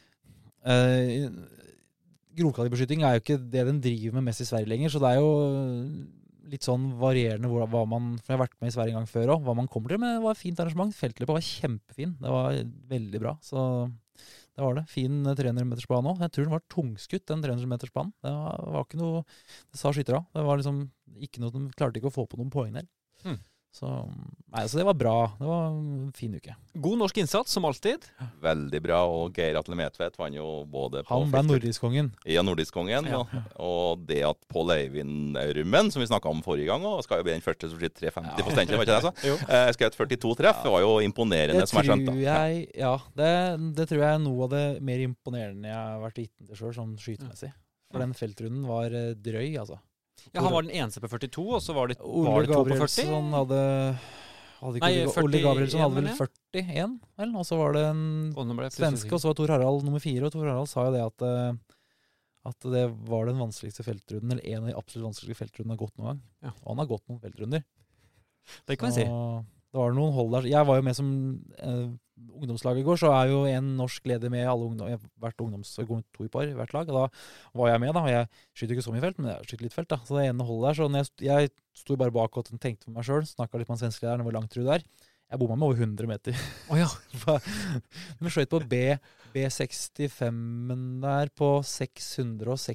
uh, Grovkalibeskytting er jo ikke det den driver med mest i Sverige lenger, så det er jo litt sånn varierende hva, hva man, for jeg har vært med i Sverige en gang før også, hva man kommer til, men det var et fint arrangement. Feltløpet var kjempefin. Det var veldig bra. Så det var det. Fin tre hundre meters bane også. Jeg tror den var tungskutt, den tre hundre meters banen. Det var, var ikke noe, det sa skytter da. Det var liksom ikke noe, de klarte ikke å få på noen poeng der. Hmm. Så, nei, så det var bra. Det var en fin uke. God norsk innsats, som alltid. Veldig bra, og Geir Atle Medtvedt vant jo både på... Han ble nordiskkongen. Ja, nordiskkongen, ja. og, og det at Pål Eivind Rummen, som vi snakket om forrige gang, og skal jo bli den første som skjøt tre femti på stendelig, var ikke det så? Jeg skal et førtito treff, det var jo imponerende det som jeg skjønte. Jeg, ja, det, det tror jeg er noe av det mer imponerende jeg har vært vitne til selv, sånn skytemessig. For den feltrunden var drøy, altså. Ja, han var den eneste på førtito, og så var det, Ole var det to på førti? Gabrielsson hadde, hadde Nei, Ole, Ole Gabrielsson hadde vel førtien, vel? Og så var det en svenske, og så var Tor Harald nummer fire, og Tor Harald sa jo det at, at det var den vanskeligste feltrunden, eller en av de absolutt vanskeligste feltrundene han har gått noen gang. Ja. Og han har gått noen feltrunder. Det kan vi si. Det var noen hold der. Jeg var jo med som eh, ungdomslag i går, så er jo en norsk leder med alle ungdom, jeg har vært ungdoms, to i par i hvert lag, og da var jeg med da, og jeg skyter ikke så mye felt, men jeg skyter litt felt da, så det ene holdet der, så jeg, jeg sto bare bak og tenkte for meg selv, snakket litt med en svenske der, hvor langt tror du det er? Jeg bommet med over hundre meter. Åja. Oh, vi skjøt på B, B sekstifem der på seks hundre og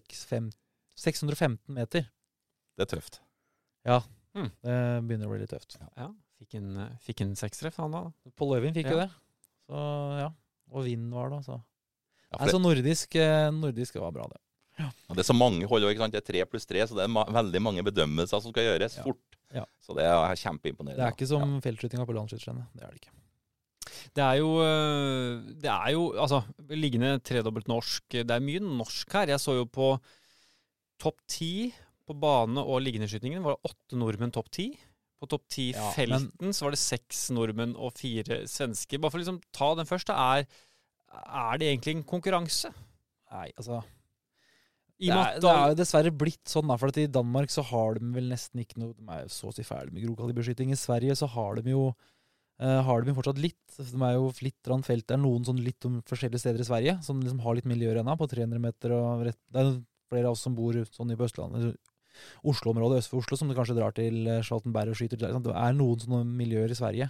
femten meter. Det er tøft. Ja, mm. Det begynner å bli litt tøft. Ja. Fikk en, fikk en sekstreff, han da? Pål Øyvind fikk ja. jo det. Så ja, og vind var det, så. Ja, Nei, så nordisk, nordisk var bra det. Ja. Ja, det er så mange hold, ikke sant? Det er tre pluss tre, så det er ma veldig mange bedømmelser som skal gjøres ja. fort. Ja. Så det er kjempeimponerende. Det er ikke som ja. feltskytinga på landskytterstevnet, det er det ikke. Det er jo, det er jo, altså, liggende tredobbelt norsk, det er mye norsk her. Jeg så jo på topp ti på bane- og liggendeskytingen, var det åtte nordmenn topp ti. På topp Ja, ti-felten men- så var det seks nordmenn og fire svensker. Bare for å liksom ta den først, da, er, er det egentlig en konkurranse? Nei, altså I det og med er, at det da- er jo dessverre blitt sånn, da, for at i Danmark så har de vel nesten ikke noe. De er jo så å si ferdig med grokaliberskyting. I Sverige så har de jo eh, har de jo fortsatt litt. De er jo litt rann felt. Det er noen sånn litt om forskjellige steder i Sverige som liksom har litt miljøer ennå, på tre hundre meter. Og rett, det er jo flere av oss som bor sånn i på Østlandet, Oslo-området, øst for Oslo, som det kanskje drar til eh, Charlottenberg og skyter. Det er noen sånne miljøer i Sverige.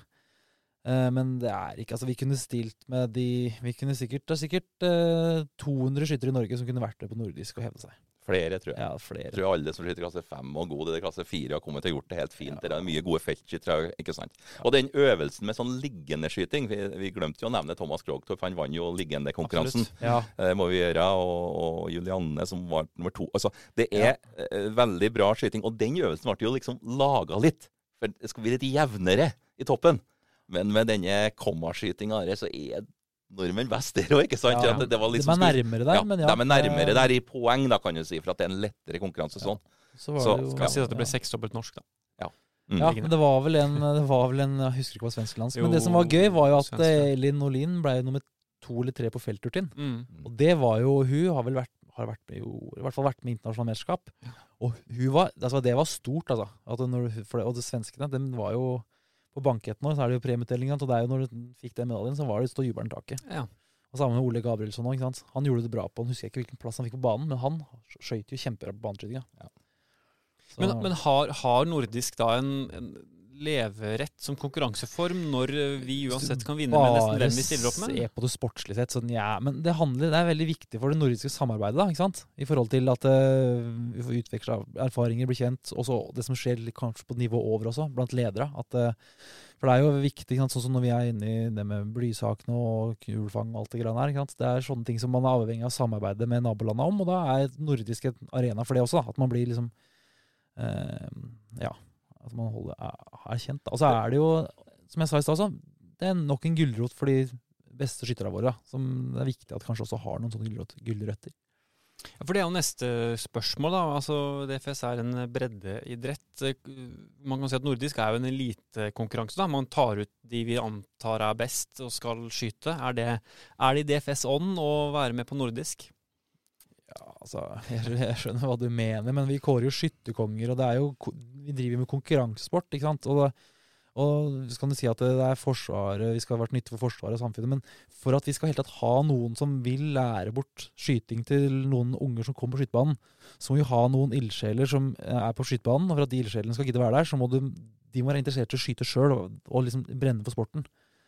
Eh, men det er ikke, altså vi kunne stilt med de, vi kunne sikkert, det er sikkert eh, to hundre skyttere i Norge som kunne vært med på nordisk og hevde seg. Flere, tror jeg. Ja, flere. Jeg tror alle som skyter klasse fem og gode i klasse fire har kommet til å gjort det helt fint. Ja. Det er mye gode feltskyttere, ikke sant? Og den øvelsen med sånn liggende skyting, vi, vi glemte jo å nevne Thomas Krogtorp, han vant jo liggende konkurransen. Ja. Det må vi gjøre, og, og Julianne som var nummer to. Altså, det er eh, veldig bra skyting, og den øvelsen ble jo liksom laget litt, for det skal bli litt jevnere i toppen. Men med denne kommaskytinga her, så er nordmenn best der også, ikke sant? Ja, At det var de liksom er nærmere der, ja, men ja. de er nærmere eh, der i poeng, da kan du si, for at det er en lettere konkurranse sånn. Så var Så det jo, Kan si at det ble ja. seksdobbelt norsk, da. Mm. Ja, men det var vel en, det var vel en jeg husker ikke hva svensk lands, Jo, men det som var gøy var jo at svensk, ja. eh, Elin Olin ble nummer to eller tre på feltturtinn. Mm. Og det var jo, hun har vel vært, har vært med, jo, i hvert fall vært med i internasjonal mesterskap. Og hun var, altså det var stort, altså. At når, du- for det, og det svenskene, den var jo, på banketten nå, så er det jo premieutdelingen, så det er jo når du fikk den medaljen, så var det stå jubelen taket. Ja. Og sammen med Ole Gabrielsson også, ikke sant? Han gjorde det bra på, han husker ikke hvilken plass han fikk på banen, men han skjøt jo kjempebra på baneskytinga. Ja. Så- Men, men har, har nordisk da en, en leverett som konkurranseform når vi uansett kan vinne med nesten hvem vi stiller opp med? Bare se på det sportslig sett, sånn, ja, men det handler, det er veldig viktig for det nordiske samarbeidet, da, ikke sant? I forhold til at uh, vi får utveksle erfaringer, bli kjent, og så det som skjer litt kanskje på nivå over også, blant ledere. At, uh, for det er jo viktig, ikke sant? Sånn som når vi er inne i det med blysakene og kulfang og alt det grann her, ikke sant? Det er sånne ting som man er avhengig av samarbeide med nabolandene om, og da er nordisk en arena for det også, da. At man blir liksom, uh, ja, at man holder, er, er kjent. Da. Og så er det jo, som jeg sa i stad også, det er nok en gulrot for de beste skytterne våre, som det er viktig at kanskje også har noen sånne gulrot, gulrøtter. Ja, for det er jo neste spørsmål, da. Altså, D F S er en breddeidrett. Man kan si at nordisk er jo en elitekonkurranse, da. Man tar ut de vi antar er best og skal skyte. Er det, er det i D F S ånd å være med på nordisk? Ja, altså, jeg, jeg skjønner hva du mener, men vi kårer jo skytterkonger, og det er jo, vi driver med konkurransesport, ikke sant? Og, det, og så kan du si at det er forsvaret, vi skal ha vært nytte for forsvaret og samfunnet, men for at vi skal helt tatt ha noen som vil lære bort skyting til noen unger som kommer på skytebanen, så må vi ha noen ildsjeler som er på skytebanen, og for at de ildsjelene skal gidde være der, så må du, de må være interessert i å skyte selv, og, og liksom brenne for sporten.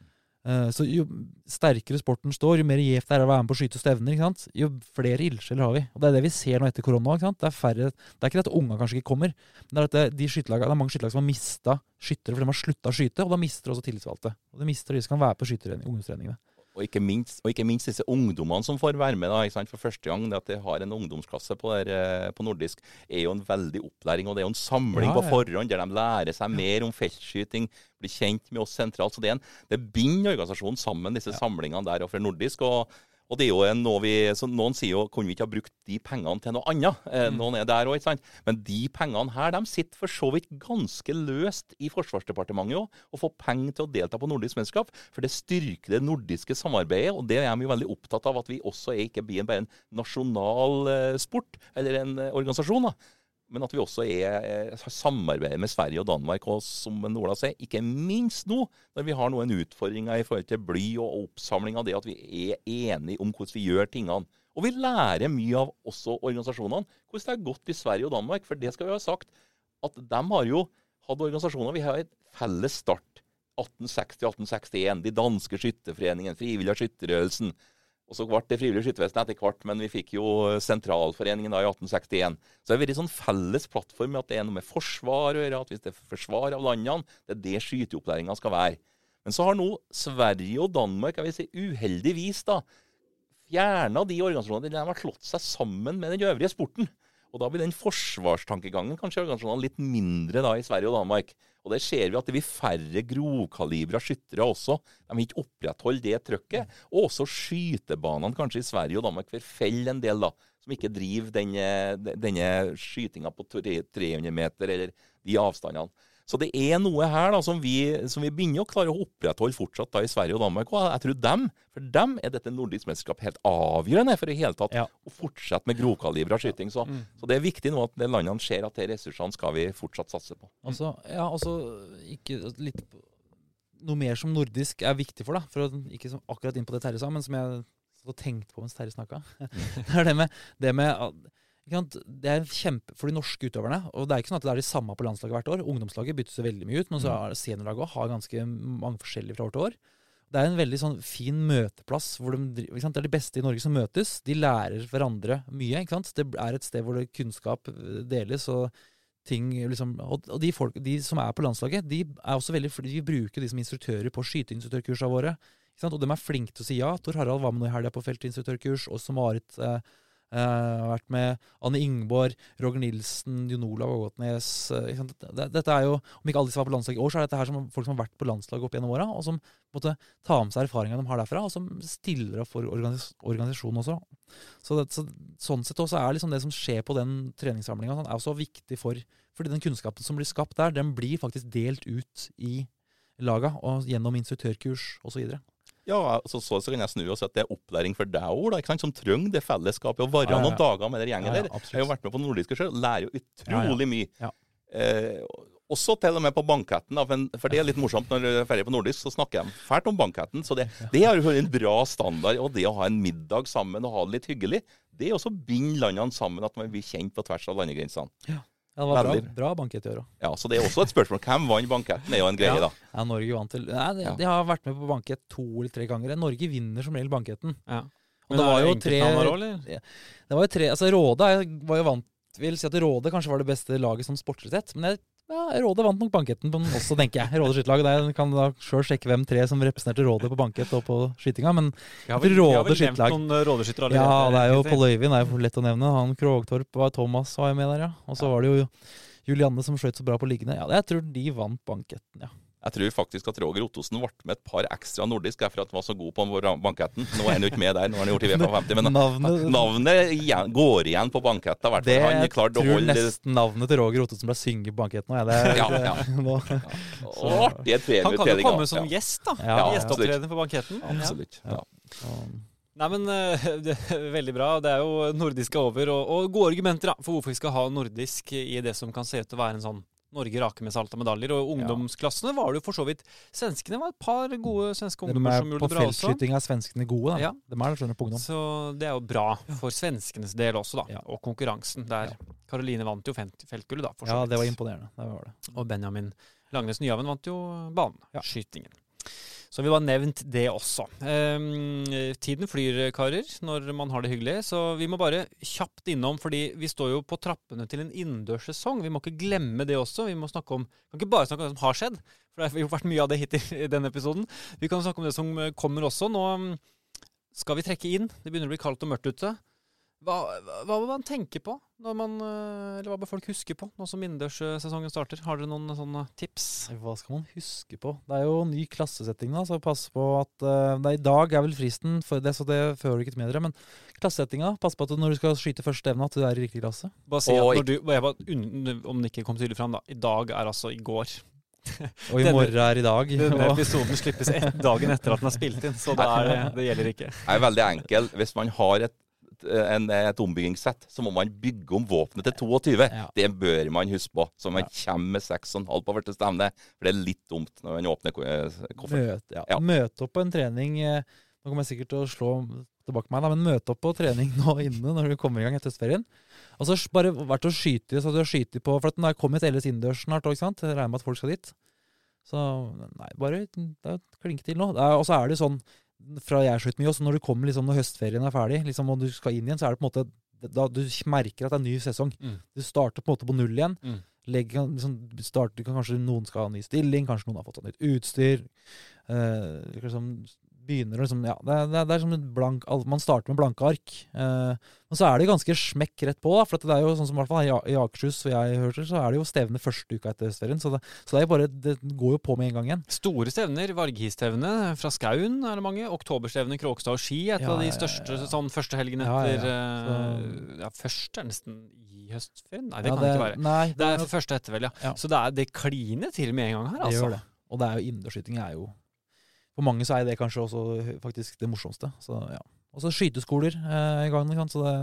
Så jo sterkere sporten står, jo mer gjevt det er å være med på å skyte stevner, ikke sant? Jo flere ildsjeler har vi. Og det er det vi ser nå etter korona. Ikke sant? Det er færre, det er ikke det at unga kanskje ikke kommer, men det er at det, de skytelaga, det er mange skyttelag som har mistet skyttere fordi de har sluttet å skyte, og da mister også tillitsvalgte. Og det mister de som kan være på skyttertrening, ungdomstreningene. Og ikke, minst, og ikke minst disse ungdommene som får være med da, ikke sant? For første gang. Det at de har en ungdomsklasse på, der, på nordisk, er jo en veldig opplæring. Og det er jo en samling Ja, på ja. forhånd der de lærer seg mer om feltskyting, blir kjent med oss sentralt. Så det, er en, det binder organisasjonen sammen, disse samlingene der og for nordisk. Og, og det er jo en, noe vi, så noen sier jo, kunne vi ikke ha brukt de pengene til noe annet? Eh, noen er der også, ikke sant? Men de pengene her, de sitter for så vidt ganske løst i Forsvarsdepartementet også, og får penger til å delta på nordisk mesterskap, for det styrker det nordiske samarbeidet, og det er de jo veldig opptatt av, at vi også er ikke blir bare en nasjonal eh, sport, eller en eh, organisasjon da. Men at vi også er, eh, samarbeider med Sverige og Danmark, og som Ola sier, ikke minst nå, når vi har noen utfordringer i forhold til bly og oppsamling av det, at vi er enige om hvordan vi gjør tingene. Og vi lærer mye av også organisasjonene, hvordan det har gått i Sverige og Danmark, for det skal vi ha sagt, at de har jo hatt organisasjoner, vi har et felles start, atten seksti til atten sekstien, de danske skytterforeningen, frivillige skytterøvelsen, og så ble det frivillige skyttervesenet etter hvert, men vi fikk jo sentralforeningen da i atten sekstien. Så det er veldig sånn felles plattform med at det er noe med forsvar å gjøre, at hvis det er forsvar av landene, det er det skyteopplæringen skal være. Men så har nå Sverige og Danmark, jeg vil si uheldigvis da, fjernet de organisasjonene, de har slått seg sammen med den øvrige sporten. Og da blir den forsvarstankegangen kanskje organisasjonene litt mindre da i Sverige og Danmark. Og der ser vi at det blir færre grovkalibra skyttere også. De vil ikke opprettholde det trykket. Og også skytebanene kanskje i Sverige og Danmark forfeller en del da, som ikke driver denne, denne skytinga på tre hundre meter eller de avstandene. Så det er noe her da, som vi, som vi begynner å klare å opprettholde fortsatt da, i Sverige og Danmark. Og jeg tror dem, for dem er dette nordisk mesterskap helt avgjørende for i hele tatt Ja. å fortsette med grovkalibra skyting. Så, Mm. så det er viktig nå at de landene ser at de ressursene skal vi fortsatt satse på. Altså, ja, altså ikke litt noe mer som nordisk er viktig for deg, for å ikke så akkurat inn på det Terje sa, men som jeg så tenkte på mens Terje snakka. Det er det med, det med ikke sant, det er kjempe for de norske utøverne, og det er ikke sånn at det er de samme på landslaget hvert år. Ungdomslaget byttes veldig mye ut, men så er det seniorlaget også, har ganske mange forskjellige fra år til år. Det er en veldig sånn fin møteplass hvor de, driver- ikke sant? Det er de beste i Norge som møtes. De lærer hverandre mye. Ikke sant? Det er et sted hvor det kunnskap deles, og ting liksom, og og de, folk, de som er på landslaget, de er også veldig, fordi vi bruker de som instruktører på skyteinstruktørkursene våre. Ikke sant? Og de er flinke til å si ja. Tor Harald var med nå i helga på feltinstruktørkurs, også Marit eh, Uh, har vært med Anne Ingborg, Roger Nilsen, Jon Olav Ågotnes. Uh, ikke sant? Det- Dette er jo, om ikke alle disse var på landslag i år, så er dette her som folk som har vært på landslag opp gjennom åra, og som måtte ta med seg erfaringene de har derfra, og som stiller opp for organis organisasjonen også. Så, det, så sånn sett også er liksom det som skjer på den treningssamlinga, sånn, er også viktig for, fordi den kunnskapen som blir skapt der, den blir faktisk delt ut i laga, og gjennom instruktørkurs og så videre. Ja, så, så, så kan jeg snu og si at det er opplæring for deg også, da, ikke sant, som trenger det fellesskapet og være Ja, ja, ja. noen dager med den gjengen Ja, ja, der. absolutt. Jeg har jo vært med på nordiske selv, lærer jo utrolig mye. Ja. Eh, også til og med på banketten, da, for, for det er litt morsomt når jeg er ferdig på nordisk, så snakker jeg fælt om banketten, så det, det har jo vært en bra standard, og det å ha en middag sammen og ha det litt hyggelig, det er også å binde landene sammen, at man blir kjent på tvers av landegrensene. Ja, det var bra, Veldig. bra bankett i år også. Ja, så det er også et spørsmål, hvem vant banketten, er jo en greie da. Ja, Norge vant til. Nei, de, Ja. de har vært med på bankett to eller tre ganger. Norge vinner som regel banketten. Ja. Og Men det var er jo enkeltnavn tre- her også, eller? Det var jo tre, altså Råde er- var jo vant, vil si at Råde kanskje var det beste laget som sportslig sett, men jeg, ja, Råde vant nok banketten på den også, tenker jeg. Råde skytterlag, der kan du da selv sjekke hvem tre som representerte Råde på bankett og på skytinga, men Vi har vel, vi har Råde vel nevnt skytterlag. noen uh, rådeskyttere ja, allerede. det er jo egentlig. Pål Øyvind, det er jo lett å nevne. Han Krogtorp var Thomas var jo med der, ja. Og så var det jo Julianne som skjøt så bra på liggende. Ja, jeg tror de vant banketten, ja. Jeg tror faktisk at Roger Ottosen ble med et par ekstra nordisk, for at han var så god på banketten. Nå er han jo ikke med der, nå har han gjort i V femti, men Navnet, navnet igjen, går igjen på banketten, i hvert det fall. Han klarte å tror holde det. nesten navnet til Roger Ottosen ble synge på banketten nå. Ja, det er, Ja, ja. nå, Og artige Han kan jo premieutdelinger. komme som Ja. gjest, da. Ja, ja, Gjesteopptreden på banketten. Ja. Absolutt. Ja. så, Nei, men uh, det er veldig bra. Det er jo nordiske over, og, og gode argumenter da, for hvorfor vi skal ha nordisk i det som kan se ut til å være en sånn Norge rake med salt og medaljer. Og ungdomsklassene var det jo for så vidt. Svenskene var et par gode svenske de ungdommer er som på gjorde det bra også. feltskyting er svenskene gode, da. Ja. De er det, skjønner på ungdom. Så det er jo bra for svenskenes del også, da. Ja. Og konkurransen der. Karoline vant jo felt- feltgullet, da. For så Ja, vidt. det var imponerende. Det var det. Og Benjamin Langnes Nyhaven vant jo banen. Ja. Skytingen. Så vi har nevnt det også. Ehm, tiden flyr, karer, når man har det hyggelig. Så vi må bare kjapt innom, fordi vi står jo på trappene til en innendørssesong. Vi må ikke glemme det også. Vi må snakke om, kan ikke bare snakke om det som har skjedd, for det har jo vært mye av det hittil i denne episoden. Vi kan snakke om det som kommer også. Nå skal vi trekke inn. Det begynner å bli kaldt og mørkt ute. Hva, hva må man tenke på, når man, eller hva bør folk huske på nå som innendørssesongen starter? Har dere noen sånne tips? Hva skal man huske på? Det er jo ny klassesetting da, så pass på at uh, det er, i dag er vel fristen for det, så det fører ikke til med dere, men klassesettinga, pass på at når du skal skyte første evne, at du er i riktig klasse. Bare si at Og- når du, jeg var, un- om det ikke kom tydelig fram da, i dag er altså i går. Og i Denne- morgen er i dag. Denne og, episoden slippes et, dagen etter at den er spilt inn, så det, er, det gjelder ikke. Det er veldig enkel. Hvis man har et, en, et ombygingssett, så må man bygge om våpenet til toogtyve. Ja. Det bør man huske på. Så man Ja. kommer med seks og en halv på første stevne. For det er litt dumt når man åpner ko- kofferten. møte, ja. Ja. møte opp på en trening, eh, nå kommer jeg sikkert til å slå tilbake meg, da, men møte opp på trening nå inne når du kommer i gang etter høstferien. Og så bare vært å skyte, så du har skyte på, for at den er kommet L S innendørs snart, ikke sant? Jeg regner med at folk skal dit. Så nei, bare det er klinke til nå. Det er- Og så er det sånn, fra jeg skjøt mye også, når du kommer liksom, når høstferien er ferdig, liksom, og du skal inn igjen, så er det på en måte, da du merker at det er en ny sesong. Mm. Du starter på en måte på null igjen. Mm. Legger, liksom, starter, kanskje noen skal ha ny stilling, kanskje noen har fått seg nytt utstyr. Eh, liksom, begynner å liksom, ja, det, er- det, er- det er som en blank, al- man starter med blanke ark. Eh, men så er det ganske smekk rett på, da, for at det er jo sånn som i hvert fall her i A- i Akershus, og jeg hørte, så er det jo stevne første uka etter høstferien, så, det, så det, er jo bare, det går jo på med en gang igjen. Store stevner, Varghistevne fra Skaun er det mange. Oktoberstevne, Kråkstad og Ski, et Ja, av de ja, ja, største ja. sånn første helgen Ja, ja, etter ja. eh, ja, første er nesten i i høstferien? Nei, det Ja, kan det ikke være. Nei, Det er første etter, vel, ja. Ja. Så det, er, det kliner til med en gang her, det altså. gjør det. Og det er jo innendørsskyting er jo for mange så er det kanskje også faktisk det morsomste. Så ja. Og så skyteskoler eh, i gang, ikke sant? Så det,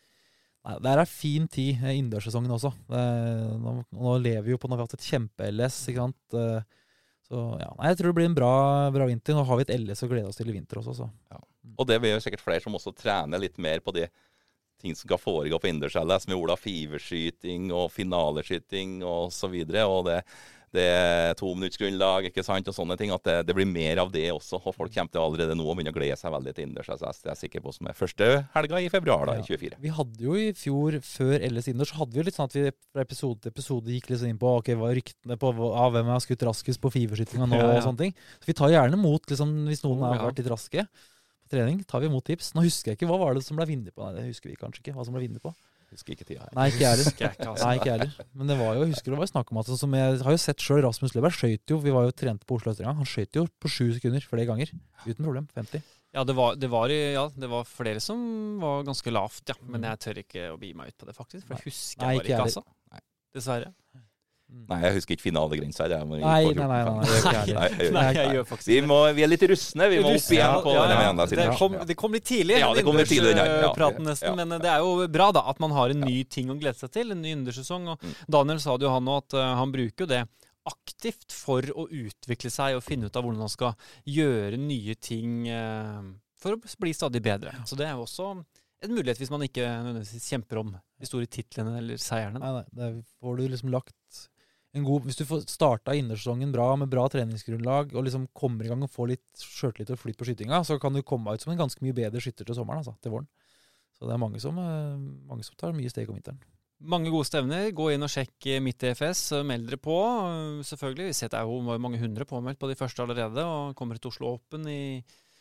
nei, det er en fin tid eh, innendørssesongen også. Det, nå, nå lever vi jo på, nå har vi hatt et kjempe-L S, ikke sant? Eh, så ja, nei, jeg tror det blir en bra, bra vinter. Nå har vi et L S å glede oss til i vinter også. Så. Ja. Og det blir jo sikkert flere som også trener litt mer på de ting som skal foregå på innendørs-L S, med Ola Five-skyting og finaleskyting og så videre. Og det, det er tominuttsgrunnlag, ikke sant, og sånne ting. At det, det blir mer av det også. Og folk kommer til allerede nå å begynne å glede seg veldig til innendørs-L S. Det er jeg sikker på som er første helga i februar da, Ja. i tjuefire. Vi hadde jo i fjor, før L S innendørs, så hadde vi jo litt sånn at vi fra episode til episode gikk litt sånn inn på ok, hva er ryktene på av hvem har skutt raskest på fiverskytinga nå, Ja, ja. og sånne ting. Så vi tar gjerne mot, liksom, hvis noen Oh, har ja. vært litt raske på trening, tar vi imot tips. Nå husker jeg ikke, hva var det som ble vinner på? Nei, det husker vi kanskje ikke, hva som ble vinner på. Husker ikke tida her. Nei, ikke jeg heller. Husker jeg ikke, altså. Nei, ikke jeg heller. Men det var jo, jeg husker det var snakk om at som jeg har jo sett selv, Rasmus Løberg skjøt jo, vi var jo trent på Oslo Østrenga, han skjøt jo på sju sekunder flere ganger, uten problem, femti. Ja, det var, det, var, i- ja, det var flere som var ganske lavt, ja. Men jeg tør ikke å bi meg ut på det, faktisk. For det husker Nei, jeg ikke bare jeg ikke, altså. Dessverre. Nei, jeg husker ikke finalegrensa her. Jeg må- Nei, nei, nei, nei, nei, det gjør ikke jeg Nei, heller. jeg gjør Nei, ikke. jeg gjør faktisk Vi, ikke må, vi er litt rustne. Vi må opp igjen på ja, det med ja. enda Det siden. kom, det kom litt tidlig, Ja, det kom litt tidlig, den her. Ja, praten ja, nesten. ja. Men det er jo bra da, at man har en ny ting å glede seg til, en ny innendørssesong. Og Mm. Daniel sa det jo han nå, at uh, han bruker jo det aktivt for å utvikle seg og finne ut av hvordan han skal gjøre nye ting uh, for å bli stadig bedre. Så det er jo også en mulighet hvis man ikke nødvendigvis kjemper om de store titlene eller seierne. Nei, nei, det får du liksom lagt en god, hvis du får starta innendørssesongen bra med bra treningsgrunnlag og liksom kommer i gang og får litt sjøltillit og flyt på skytinga, så kan du komme ut som en ganske mye bedre skytter til sommeren, altså, til våren. Så det er mange som, eh, mange som tar mye steg om vinteren. Mange gode stevner. Gå inn og sjekk mitt E F S. Meld dere på. Selvfølgelig. Vi ser det er jo mange hundre påmeldt på de første allerede, og kommer til Oslo Open i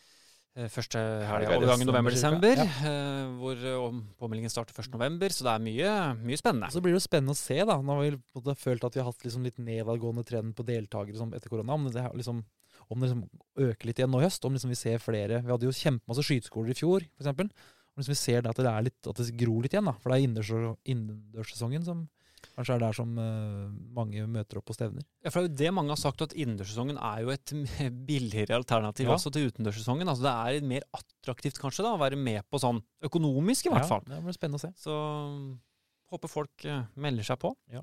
eh, første helga, overgangen november-desember, eh, hvor eh, påmeldingen starter første november, så det er mye, mye spennende. Så blir det jo spennende å se, da. Nå har vi på en måte følt at vi har hatt liksom litt nedadgående trend på deltakere som etter korona. Om det, har liksom, om det liksom øker litt igjen nå i høst, om liksom vi ser flere. Vi hadde jo kjempemasse skyteskoler i fjor, for eksempel. Om liksom vi ser det at det, er litt, at det gror litt igjen, da. For det er innendørs- innendørssesongen som kanskje er der som uh, mange møter opp på stevner. Ja, for det er jo det mange har sagt, at innendørssesongen er jo et billigere alternativ Ja. også til utendørssesongen. Altså det er mer attraktivt kanskje da, å være med på sånn økonomisk i hvert fall. Ja, det blir spennende å se. Så håper folk eh, melder seg på. Ja.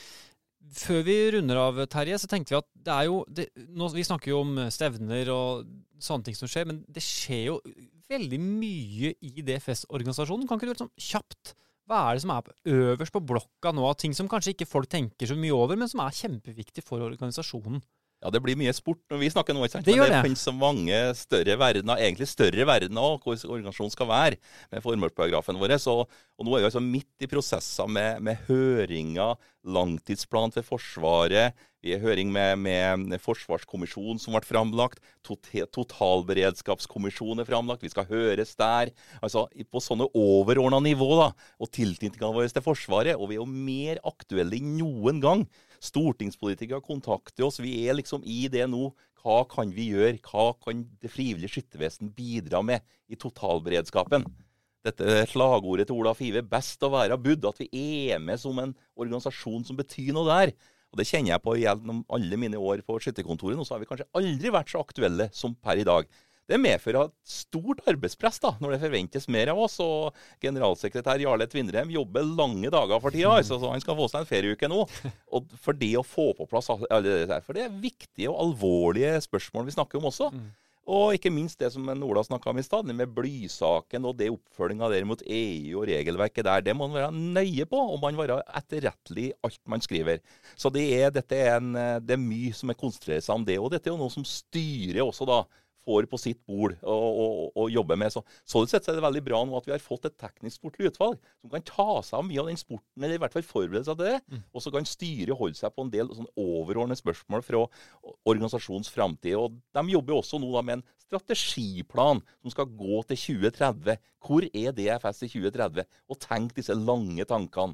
Før vi runder av, Terje, så tenkte vi at det er jo det, nå, vi snakker jo om stevner og sånne ting som skjer, men det skjer jo veldig mye i D F S-organisasjonen. Kan ikke du være sånn kjapt? Hva er det som er øverst på blokka nå, av ting som kanskje ikke folk tenker så mye over, men som er kjempeviktig for organisasjonen? Ja, det blir mye sport når vi snakker nå, ikke sant? Det gjør Men det det. finnes så mange større verdener, egentlig større verdener også, hvor organisasjonen skal være med formålsparagrafen vår. Så, og nå er vi altså midt i prosesser med, med høringer, langtidsplan for Forsvaret, vi er i høring med, med Forsvarskommisjonen som ble framlagt, tot- totalberedskapskommisjonen er framlagt, vi skal høres der. Altså på sånne overordnede nivå da, og tilknytningene våre til Forsvaret, og vi er jo mer aktuelle enn noen gang. Stortingspolitikere kontakter oss, vi er liksom i det nå. Hva kan vi gjøre? Hva kan det frivillige skyttevesen bidra med i totalberedskapen? Dette slagordet til Ola Five, best å være budd, at vi er med som en organisasjon som betyr noe der. Og det kjenner jeg på gjennom alle mine år på skytterkontoret, og så har vi kanskje aldri vært så aktuelle som per i dag. Det medfører et stort arbeidspress da, når det forventes mer av oss, og generalsekretær Jarle Tvindrem jobber lange dager for tida, altså, så han skal få seg en ferieuke nå. Og for det å få på plass alle det der, for det er viktige og alvorlige spørsmål vi snakker om også. Mm. Og ikke minst det som Ola snakket om i stedet, med blysaken og det oppfølgingen der mot E U og regelverket der, det må man være nøye på, og man være etterrettelig i alt man skriver. Så det er, dette er, en, det er mye som er konsentrert seg om det, og dette er jo noe som styrer også da, får på sitt bord og, og, og jobber med. Så sånn sett så er det veldig bra nå at vi har fått et teknisk sportlig utvalg som kan ta seg av mye av den sporten, eller i hvert fall forberede seg til det, Mm. og så kan styre og holde seg på en del sånn overordnede spørsmål fra organisasjonens fremtid. Og de jobber også nå da med en strategiplan som skal gå til tjue tretti. Hvor er D F S i tjue tretti? Og tenk disse lange tankene.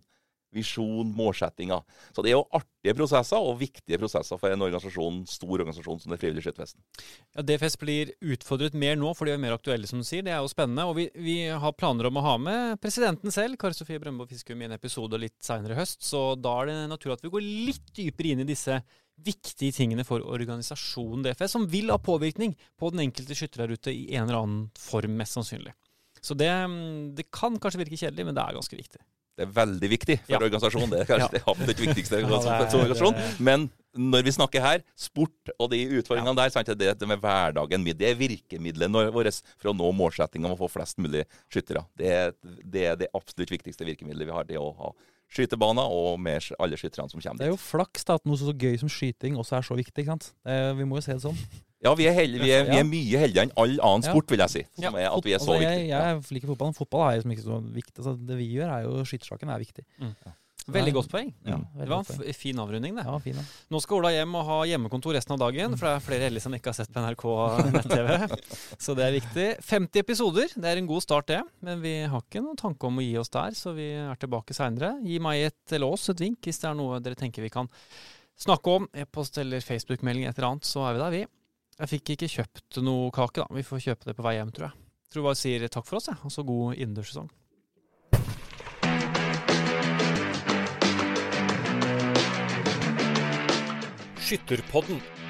visjon, målsettinger. Så det er jo artige prosesser og viktige prosesser for en organisasjon, stor organisasjon som det frivillige skyttervesenet. Ja, D F S blir utfordret mer nå, for de er mer aktuelle, som du sier. Det er jo spennende. Og vi, vi har planer om å ha med presidenten selv, Kari Sofie Brøndbo Fiskum, i en episode litt senere i høst. Så da er det naturlig at vi går litt dypere inn i disse viktige tingene for organisasjonen D F S, som vil ha påvirkning på den enkelte skytter der ute i en eller annen form, mest sannsynlig. Så det, det kan kanskje virke kjedelig, men det er ganske viktig. Det er veldig viktig for Ja. organisasjonen. Det er kanskje Ja. det absolutt viktigste Ja, for det er- organisasjonen. det er- Men når vi snakker her, sport og de utfordringene der, sant, det, det med hverdagen, det er virkemidlet vårt for å nå målsettingen om å få flest mulig skyttere. Det er, det er det absolutt viktigste virkemidlet vi har, det å ha skytebaner og med alle skytterne som kommer Det er dit. jo flaks da, at noe så gøy som skyting også er så viktig, ikke sant? Det, vi må jo se det sånn. Ja, vi er, held, vi er, vi er mye heldigere enn all annen Ja. sport, vil jeg si. Som er at vi er så Altså, jeg, viktige. Ja. jeg liker fotball, men fotball er liksom ikke så viktig. Altså, det vi gjør er jo, skyttersaken er viktig. Veldig godt poeng. Ja, Mm. Det veldig var en godt poeng. f- fin avrunding, det. Ja, fin da. Nå skal Ola hjem og ha hjemmekontor resten av dagen, for det er flere heldige som ikke har sett på N R K nett-T V. Så det er viktig. femti episoder, det er en god start det. Men vi har ikke noen tanke om å gi oss der, så vi er tilbake senere. Gi meg et, eller oss et vink hvis det er noe dere tenker vi kan snakke om. E-post eller Facebook-melding et eller annet, så er vi der, vi. Jeg fikk ikke kjøpt noe kake, da. Vi får kjøpe det på vei hjem, tror jeg. Jeg tror bare sier takk for oss, jeg. Og så god innendørssesong. Skytterpodden